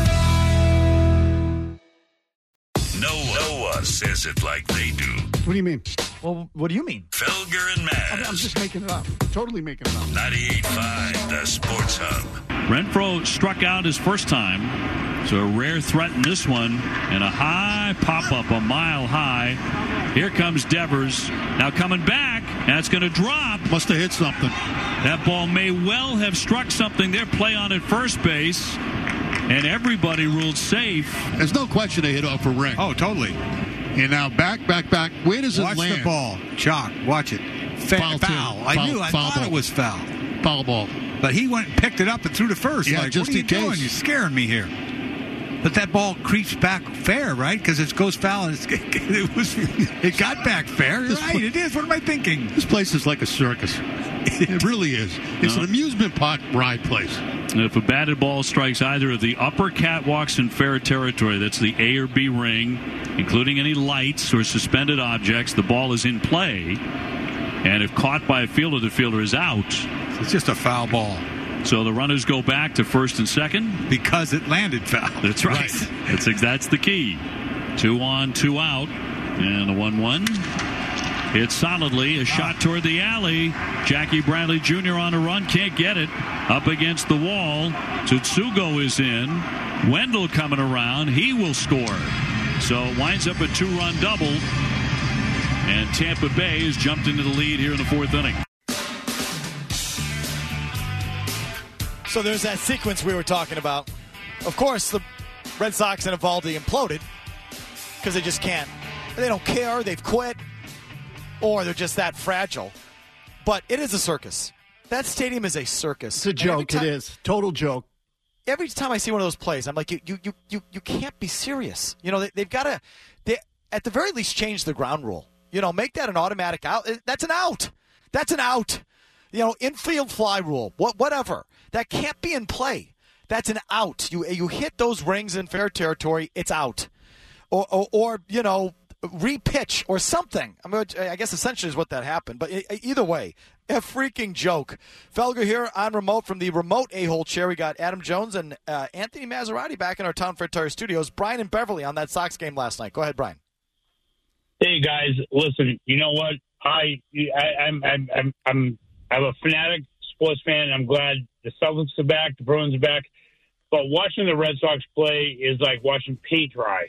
No one says it like they do. What do you mean? Well, what do you mean? Felger and Mazz. I'm just making it up. Totally making it up. 98.5 The Sports Hub. Renfroe struck out his first time. So a rare threat in this one. And a high pop-up, a mile high. Here comes Devers. Now coming back. That's going to drop. Must have hit something. That ball may well have struck something there. Play on at first base. And everybody ruled safe. There's no question they hit off a ring. Oh, totally. And now back. Where does it land? Watch the ball. Chalk. Watch it. Foul. I thought it was foul. Foul ball. But he went and picked it up and threw to first. Yeah, like, just what are you in case. doing? You're scaring me here. But that ball creeps back fair, right? Because it goes foul. And it got back fair. Right, it is. What am I thinking? This place is like a circus. It really is. It's an amusement park ride place. If a batted ball strikes either of the upper catwalks in fair territory, that's the A or B ring, including any lights or suspended objects, the ball is in play. And if caught by a fielder, the fielder is out. It's just a foul ball. So the runners go back to first and second. Because it landed foul. That's right. That's the key. 2 on, 2 out. And the 1-1. Hits solidly. A shot toward the alley. Jackie Bradley Jr. on a run. Can't get it. Up against the wall. Tsutsugo is in. Wendell coming around. He will score. So it winds up a 2-run double. And Tampa Bay has jumped into the lead here in the 4th inning. So there's that sequence we were talking about. Of course, the Red Sox and Eovaldi imploded because they just can't. They don't care. They've quit. Or they're just that fragile. But it is a circus. That stadium is a circus. It's a joke. It is. Total joke. Every time I see one of those plays, I'm like, you can't be serious. You know, they've got to, at the very least, change the ground rule. You know, make that an automatic out. That's an out. That's an out. You know, infield fly rule, whatever. That can't be in play. That's an out. You hit those rings in fair territory, it's out. Or you know, repitch or something. I guess essentially is what that happened. But either way, a freaking joke. Felger here on remote from the remote A-hole chair. We got Adam Jones and Anthony Maserati back in our Town Fair Tire studios. Brian and Beverly on that Sox game last night. Go ahead, Brian. Hey guys, listen. You know what? I'm a fanatic sports fan. I'm glad the Celtics are back, the Bruins are back. But watching the Red Sox play is like watching paint dry.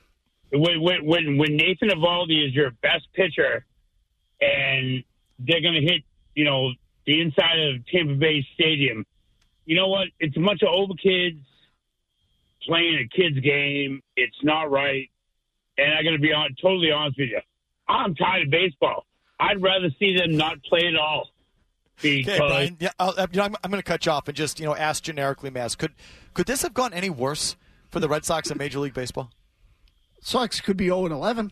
When Nathan Eovaldi is your best pitcher, and they're going to hit, you know, the inside of Tampa Bay Stadium, you know what? It's a bunch of older kids playing a kid's game. It's not right. And I got to be totally honest with you. I'm tired of baseball. I'd rather see them not play at all. Because okay, Brian. Yeah, I'm going to cut you off and just ask generically, Maz. Could this have gone any worse for the Red Sox in Major League Baseball? Sox could be 0-11.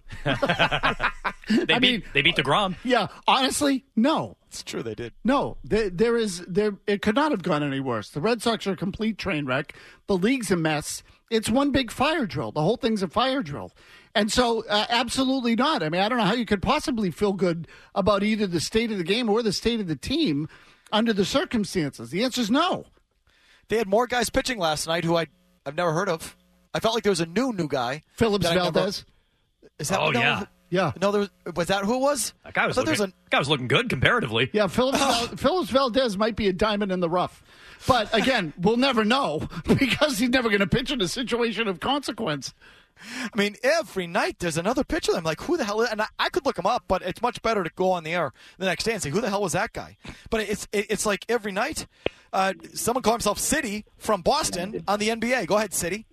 They beat DeGrom. Yeah, honestly, no. It's true, they did. No, it could not have gone any worse. The Red Sox are a complete train wreck. The league's a mess. It's one big fire drill. The whole thing's a fire drill. And so, absolutely not. I mean, I don't know how you could possibly feel good about either the state of the game or the state of the team under the circumstances. The answer is no. They had more guys pitching last night who I've never heard of. I felt like there was a new guy. Phillips Valdez. Is that? Oh, no, yeah. Yeah. No, was that who it was? That guy was looking good comparatively. Yeah, Phillips Valdez might be a diamond in the rough. But, again, we'll never know because he's never going to pitch in a situation of consequence. I mean, every night there's another pitcher. I'm like, who the hell is? And I could look him up, but it's much better to go on the air the next day and say, who the hell was that guy? But it's like every night. Someone called himself City from Boston on the NBA. Go ahead, City.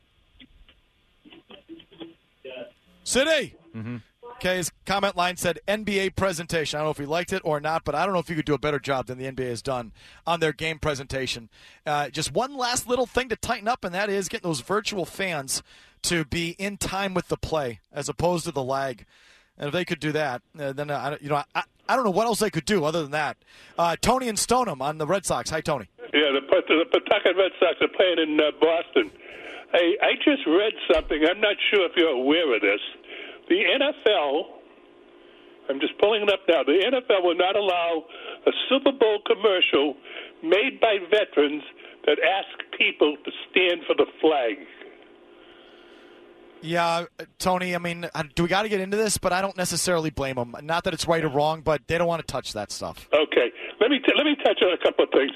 City. Mm-hmm. Okay, his comment line said NBA presentation. I don't know if he liked it or not, but I don't know if you could do a better job than the NBA has done on their game presentation. Just one last little thing to tighten up, and that is getting those virtual fans to be in time with the play as opposed to the lag. And if they could do that, then I don't know what else they could do other than that. Tony and Stoneham on the Red Sox. Hi, Tony. Yeah, the Pawtucket Red Sox are playing in Boston. I just read something. I'm not sure if you're aware of this. The NFL, I'm just pulling it up now, the NFL will not allow a Super Bowl commercial made by veterans that ask people to stand for the flag. Yeah, Tony, I mean, do we got to get into this? But I don't necessarily blame them. Not that it's right or wrong, but they don't want to touch that stuff. Okay. Let me touch on a couple of things.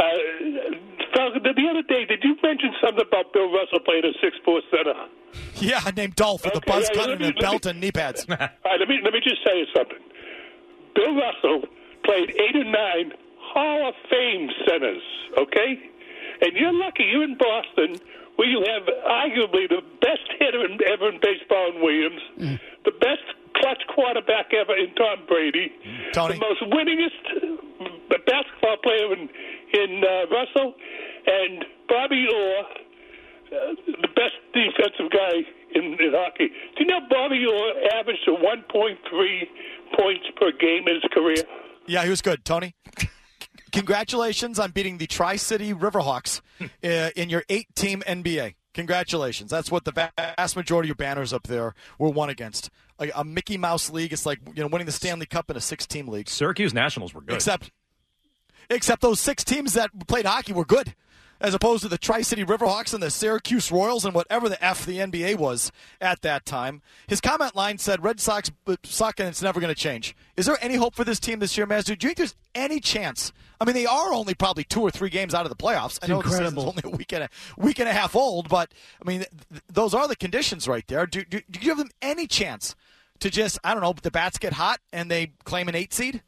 The other day, did you mention something about Bill Russell playing a 6'4" center? Yeah, named Dolph with the buzz cut and the belt and knee pads. All right, let me just tell you something. Bill Russell played 8 or 9 Hall of Fame centers, okay? And you're lucky you're in Boston, where you have arguably the best hitter ever in baseball in Williams, the best clutch quarterback ever in Tom Brady, Tony. The most winningest basketball player in Russell, and Bobby Orr, the best defensive guy in hockey. Do you know Bobby Orr averaged 1.3 points per game in his career? Yeah, he was good, Tony. Congratulations on beating the Tri-City Riverhawks in your 8-team NBA. Congratulations. That's what the vast majority of your banners up there were won against. A Mickey Mouse league. It's like winning the Stanley Cup in a 6-team league. Syracuse Nationals were good. Except those 6 teams that played hockey were good. as opposed to the Tri-City Riverhawks and the Syracuse Royals and whatever the F the NBA was at that time. His comment line said, Red Sox suck and it's never going to change. Is there any hope for this team this year, Maz? Do you think there's any chance? I mean, they are only probably 2 or 3 games out of the playoffs. I know incredible. The season's only a week and a half old, but, I mean, those are the conditions right there. Do you give them any chance to just, I don't know, the bats get hot and they claim an 8 seed?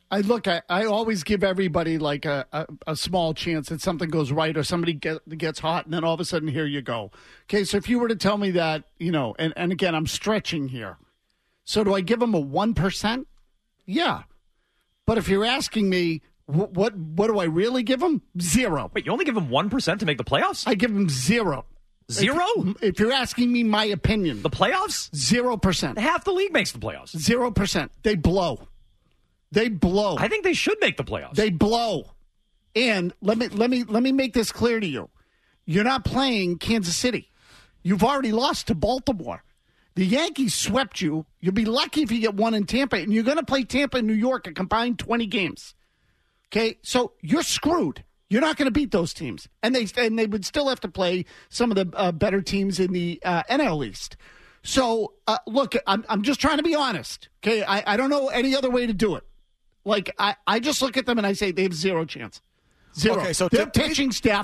I always give everybody like a small chance that something goes right or somebody gets hot, and then all of a sudden, here you go. Okay, so if you were to tell me that, and again, I'm stretching here. So do I give them a 1%? Yeah. But if you're asking me, what do I really give them? 0. Wait, you only give them 1% to make the playoffs? I give them 0. 0? If you're asking me my opinion. The playoffs? 0%. Half the league makes the playoffs. 0%. They blow. They blow. I think they should make the playoffs. They blow. And let me make this clear to you. You're not playing Kansas City. You've already lost to Baltimore. The Yankees swept you. You'll be lucky if you get one in Tampa, and you're going to play Tampa and New York a combined 20 games. Okay? So you're screwed. You're not going to beat those teams. And they would still have to play some of the better teams in the NL East. So, look, I'm just trying to be honest. Okay? I don't know any other way to do it. Like, I just look at them and I say they have 0 chance. 0. Okay, so their pitching staff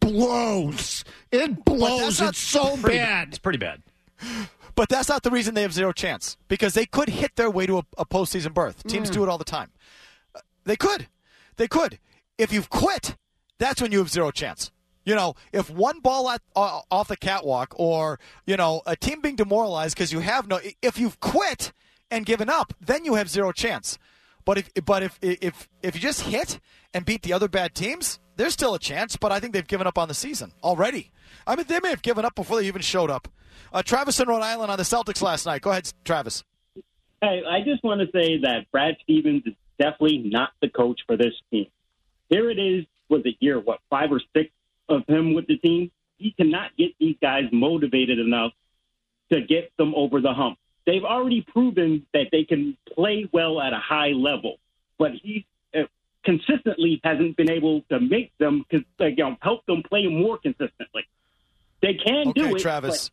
blows. It blows. It's so bad. It's pretty bad. But that's not the reason they have 0 chance. Because they could hit their way to a postseason berth. Teams do it all the time. They could. They could. If you've quit, that's when you have 0 chance. If one ball off the catwalk or, a team being demoralized because you have if you've quit and given up, then you have 0 chance. But if you just hit and beat the other bad teams, there's still a chance. But I think they've given up on the season already. I mean, they may have given up before they even showed up. Travis in Rhode Island on the Celtics last night. Go ahead, Travis. Hey, I just want to say that Brad Stevens is definitely not the coach for this team. Here it is, was it year 5 or 6 of him with the team? He cannot get these guys motivated enough to get them over the hump. They've already proven that they can play well at a high level, but he consistently hasn't been able to make them help them play more consistently. They can do it. Okay, Travis.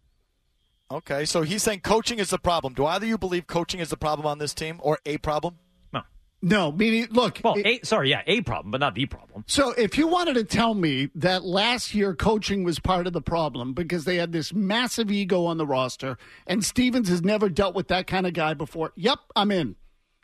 Okay, so he's saying coaching is the problem. Do either of you believe coaching is the problem on this team or a problem? No, meaning, look. Well, a problem, but not the problem. So if you wanted to tell me that last year coaching was part of the problem because they had this massive ego on the roster and Stevens has never dealt with that kind of guy before, yep, I'm in.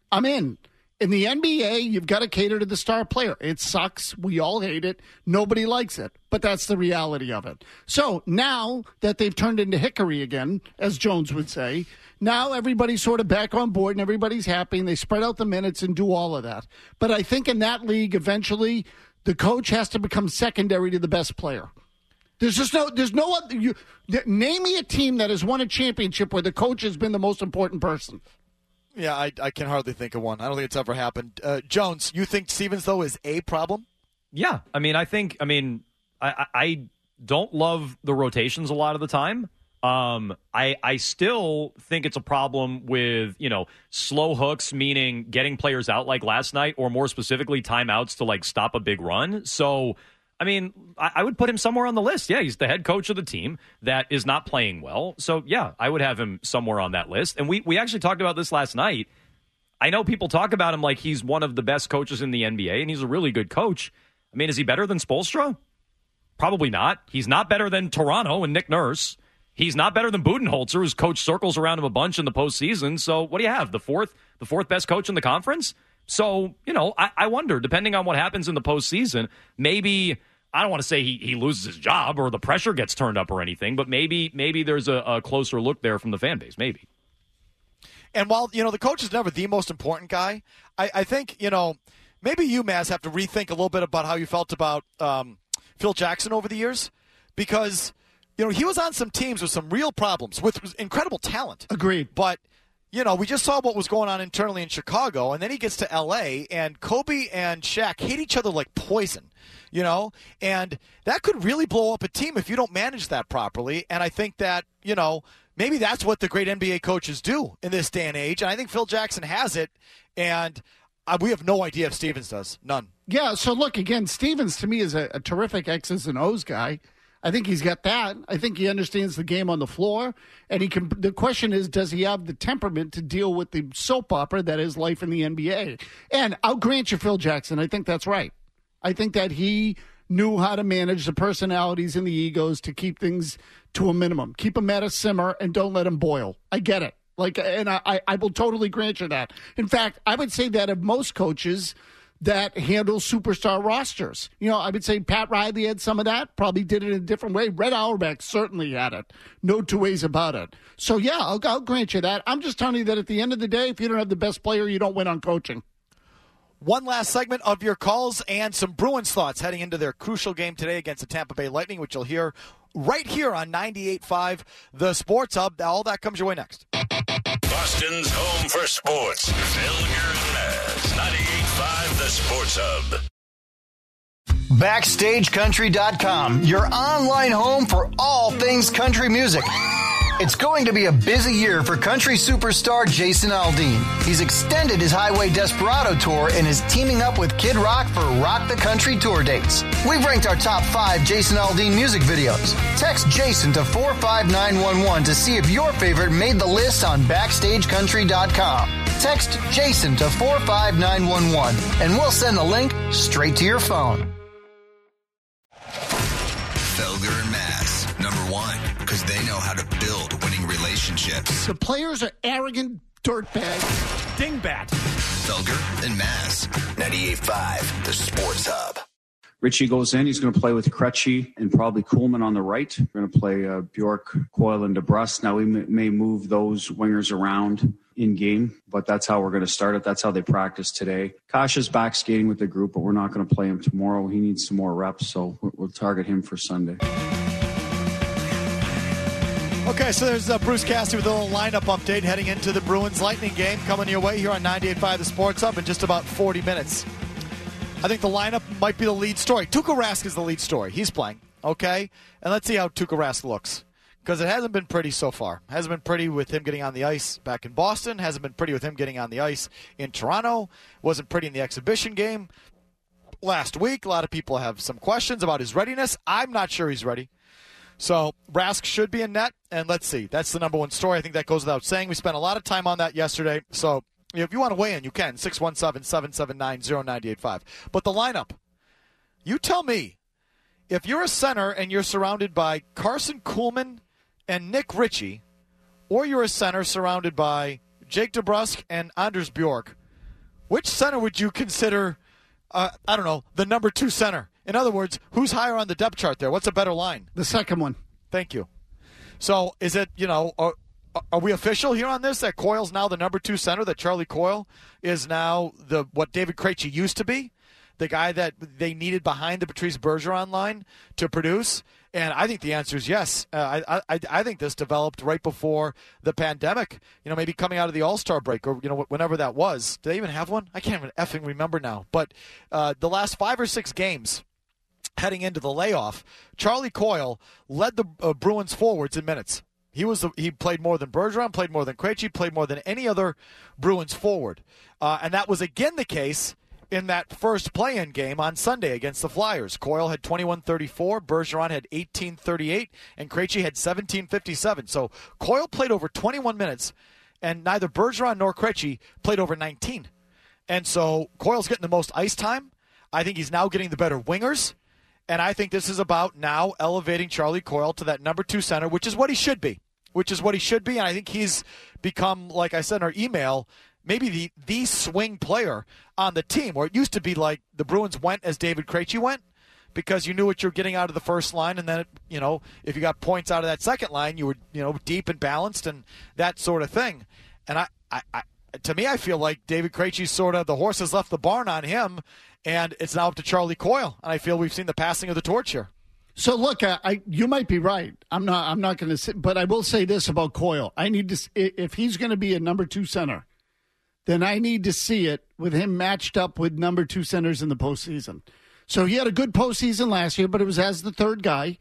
In the NBA, you've got to cater to the star player. It sucks. We all hate it. Nobody likes it. But that's the reality of it. So now that they've turned into hickory again, as Jones would say, now everybody's sort of back on board and everybody's happy and they spread out the minutes and do all of that. But I think in that league, eventually, the coach has to become secondary to the best player. There's no other. Name me a team that has won a championship where the coach has been the most important person. Yeah, I can hardly think of one. I don't think it's ever happened. Jones, you think Stevens, though, is a problem? Yeah. I don't love the rotations a lot of the time. I still think it's a problem with, slow hooks, meaning getting players out like last night, or more specifically, timeouts to, stop a big run. So, I would put him somewhere on the list. Yeah, he's the head coach of the team that is not playing well. So, yeah, I would have him somewhere on that list. And we actually talked about this last night. I know people talk about him like he's one of the best coaches in the NBA, and he's a really good coach. Is he better than Spoelstra? Probably not. He's not better than Toronto and Nick Nurse. He's not better than Budenholzer, who's coached circles around him a bunch in the postseason. So what do you have, the fourth best coach in the conference? So, I wonder, depending on what happens in the postseason, maybe – I don't want to say he loses his job or the pressure gets turned up or anything, but maybe there's a closer look there from the fan base, maybe. And while, the coach is never the most important guy, I think, maybe you, Maz, have to rethink a little bit about how you felt about Phil Jackson over the years because, he was on some teams with some real problems, with incredible talent. Agreed. But, we just saw what was going on internally in Chicago, and then he gets to L.A., and Kobe and Shaq hate each other like poison. And that could really blow up a team if you don't manage that properly. And I think that, maybe that's what the great NBA coaches do in this day and age. And I think Phil Jackson has it. And We have no idea if Stevens does. None. Yeah, so look, again, Stevens to me is a terrific X's and O's guy. I think he's got that. I think he understands the game on the floor. And he can. The question is, does he have the temperament to deal with the soap opera that is life in the NBA? And I'll grant you, Phil Jackson, I think that's right. I think that he knew how to manage the personalities and the egos to keep things to a minimum. Keep them at a simmer and don't let them boil. I get it. And I will totally grant you that. In fact, I would say that of most coaches that handle superstar rosters. I would say Pat Riley had some of that, probably did it in a different way. Red Auerbach certainly had it. No two ways about it. So, yeah, I'll grant you that. I'm just telling you that at the end of the day, if you don't have the best player, you don't win on coaching. One last segment of your calls and some Bruins thoughts heading into their crucial game today against the Tampa Bay Lightning, which you'll hear right here on 98.5 The Sports Hub. All that comes your way next. Boston's home for sports. Felger and Maz. 98.5 The Sports Hub. BackstageCountry.com, your online home for all things country music. It's going to be a busy year for country superstar Jason Aldean. He's extended his Highway Desperado tour and is teaming up with Kid Rock for Rock the Country tour dates. We've ranked our top 5 Jason Aldean music videos. Text Jason to 45911 to see if your favorite made the list on BackstageCountry.com. Text Jason to 45911 and we'll send the link straight to your phone. Felger and Mass, number 1, because they know how to build winning relationships. The players are arrogant dirtbags. Dingbat. Felger and Mass, 98.5 The Sports Hub. Richie goes in. He's going to play with Krejci and probably Kuhlman on the right. We're going to play Bjork, Coyle, and DeBrus. Now, we may move those wingers around in game, but that's how we're going to start it. That's how they practice today. Kasha's back skating with the group, but we're not going to play him tomorrow. He needs some more reps, so we'll target him for Sunday. Okay, so there's Bruce Cassidy with a little lineup update heading into the Bruins-Lightning game coming your way here on 98.5 The Sports Hub in just about 40 minutes. I think the lineup might be the lead story. Tuukka Rask is the lead story. He's playing, okay? And let's see how Tuukka Rask looks. Because it hasn't been pretty so far. It hasn't been pretty with him getting on the ice back in Boston. It hasn't been pretty with him getting on the ice in Toronto. It wasn't pretty in the exhibition game last week. A lot of people have some questions about his readiness. I'm not sure he's ready. So Rask should be in net, and let's see. That's the number one story. I think that goes without saying. We spent a lot of time on that yesterday. So if you want to weigh in, you can. 617-779-0985. But the lineup, you tell me, if you're a center and you're surrounded by Carson Kuhlman and Nick Ritchie, or you're a center surrounded by Jake DeBrusk and Anders Bjork, which center would you consider, the number 2 center? In other words, who's higher on the depth chart there? What's a better line? The second one. Thank you. So is it, are we official here on this, that Coyle's now the number 2 center, that Charlie Coyle is now what David Krejci used to be, the guy that they needed behind the Patrice Bergeron line to produce? And I think the answer is yes. I think this developed right before the pandemic, maybe coming out of the All-Star break or, whenever that was. Do they even have one? I can't even effing remember now. But the last 5 or 6 games heading into the layoff, Charlie Coyle led the Bruins forwards in minutes. He played more than Bergeron, played more than Krejci, played more than any other Bruins forward. And that was again the case in that first play-in game on Sunday against the Flyers. Coyle had 21-34, Bergeron had 18-38, and Krejci had 17-57. So Coyle played over 21 minutes, and neither Bergeron nor Krejci played over 19. And so Coyle's getting the most ice time. I think he's now getting the better wingers. And I think this is about now elevating Charlie Coyle to that number 2 center, which is what he should be. And I think he's become, like I said in our email, maybe the swing player on the team, where it used to be like the Bruins went as David Krejci went, because you knew what you were getting out of the first line, and then, if you got points out of that second line, you were, deep and balanced and that sort of thing. And to me, I feel like David Krejci's sort of, the horse has left the barn on him, and it's now up to Charlie Coyle. And I feel we've seen the passing of the torch here. So look, you might be right. I'm not going to say, but I will say this about Coyle. I need to, if he's going to be a number 2 center, then I need to see it with him matched up with number 2 centers in the postseason. So he had a good postseason last year, but it was as the third guy.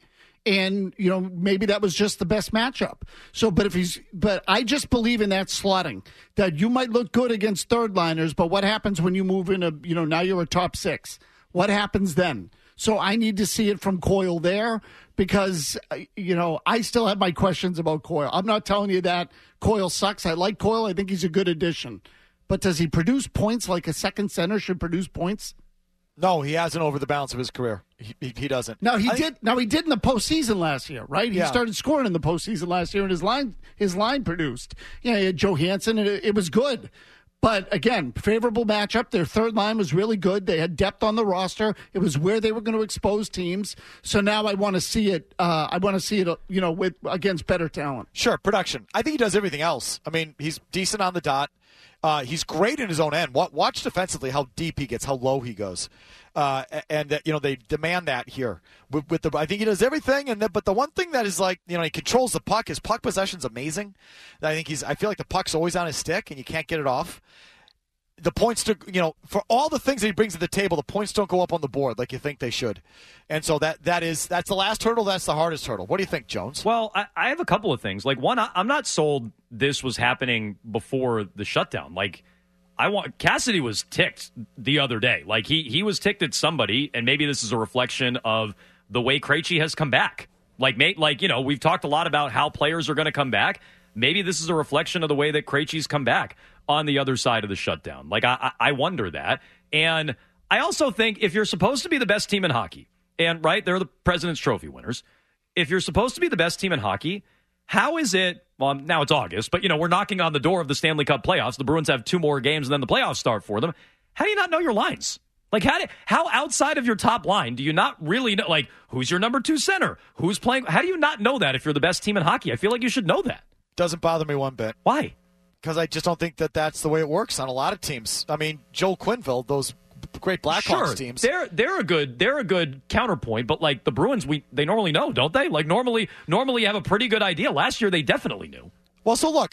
And, you know, maybe that was just the best matchup. So, but I just believe in that slotting, that you might look good against third liners, but what happens when you move in now you're a top 6? What happens then? So I need to see it from Coyle there because, I still have my questions about Coyle. I'm not telling you that Coyle sucks. I like Coyle. I think he's a good addition. But does he produce points like a second center should produce points? No, he hasn't over the balance of his career. He doesn't. No, he did. Now he did in the postseason last year, right? He started scoring in the postseason last year, and his line produced. Yeah, he had Johansson, and it was good. But again, favorable matchup. Their third line was really good. They had depth on the roster. It was where they were going to expose teams. So now I want to see it. With against better talent. Sure, production. I think he does everything else. I mean, he's decent on the dot. He's great in his own end. Watch defensively how deep he gets, how low he goes, and they demand that here. I think he does everything, but the one thing that is he controls the puck. His puck possession's amazing. I feel like the puck's always on his stick and you can't get it off. The points, for all the things that he brings to the table, the points don't go up on the board like you think they should. And so that's the last hurdle. That's the hardest hurdle. What do you think, Jones? Well, I have a couple of things. Like, one, I'm not sold this was happening before the shutdown. Like, Cassidy was ticked the other day. Like, he was ticked at somebody, and maybe this is a reflection of the way Krejci has come back. We've talked a lot about how players are going to come back. Maybe this is a reflection of the way that Krejci's come back on the other side of the shutdown. Like, I wonder that. And I also think if you're supposed to be the best team in hockey, and, right, they're the President's Trophy winners, if you're supposed to be the best team in hockey, how is it, well, now it's August, but, we're knocking on the door of the Stanley Cup playoffs. The Bruins have 2 more games, and then the playoffs start for them. How do you not know your lines? Like, how outside of your top line do you not really know, like, who's your number 2 center? Who's playing? How do you not know that if you're the best team in hockey? I feel like you should know that. Doesn't bother me one bit. Why? Because I just don't think that that's the way it works on a lot of teams. I mean, Joel Quenneville, those great Blackhawks teams. They're a good counterpoint, but like the Bruins, they normally know, don't they? Like normally have a pretty good idea. Last year they definitely knew. Well, so look,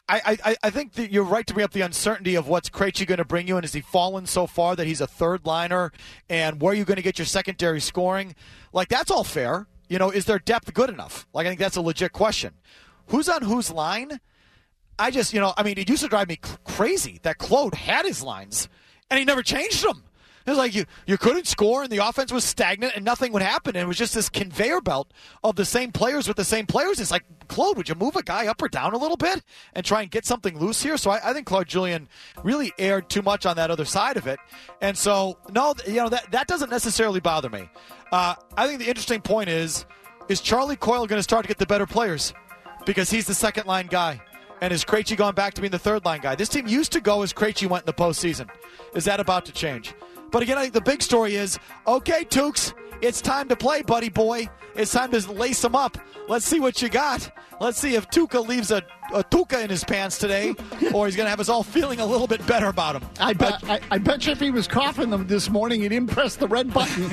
I think that you're right to bring up the uncertainty of what's Krejci going to bring you, and has he fallen so far that he's a third liner, and where are you going to get your secondary scoring? Like, that's all fair. Is their depth good enough? Like, I think that's a legit question. Who's on whose line? It used to drive me crazy that Claude had his lines, and he never changed them. It was like you couldn't score, and the offense was stagnant, and nothing would happen. And it was just this conveyor belt of the same players with the same players. It's like, Claude, would you move a guy up or down a little bit and try and get something loose here? So I think Claude Julien really erred too much on that other side of it. And so, no, that doesn't necessarily bother me. I think the interesting point is Charlie Coyle going to start to get the better players because he's the second-line guy? And is Krejci going back to being the third-line guy? This team used to go as Krejci went in the postseason. Is that about to change? But again, I think the big story is, okay, Tukes, it's time to play, buddy boy. It's time to lace him up. Let's see what you got. Let's see if Tuukka leaves a Tuukka in his pants today, or he's going to have us all feeling a little bit better about him. I bet you if he was coughing them this morning, he didn't press the red button.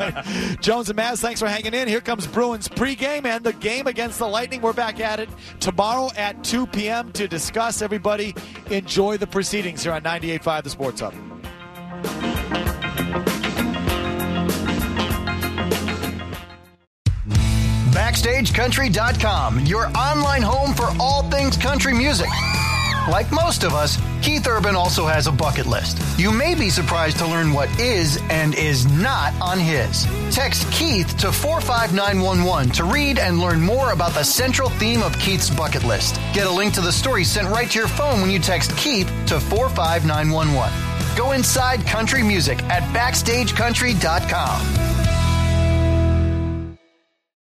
Jones and Maz, thanks for hanging in. Here comes Bruins pregame and the game against the Lightning. We're back at it tomorrow at 2 p.m. to discuss. Everybody enjoy the proceedings here on 98.5 The Sports Hub. BackstageCountry.com, your online home for all things country music. Like most of us, Keith Urban also has a bucket list. You may be surprised to learn what is and is not on his. Text Keith to 45911 to read and learn more about the central theme of Keith's bucket list. Get a link to the story sent right to your phone when you text Keith to 45911. Go inside country music at BackstageCountry.com.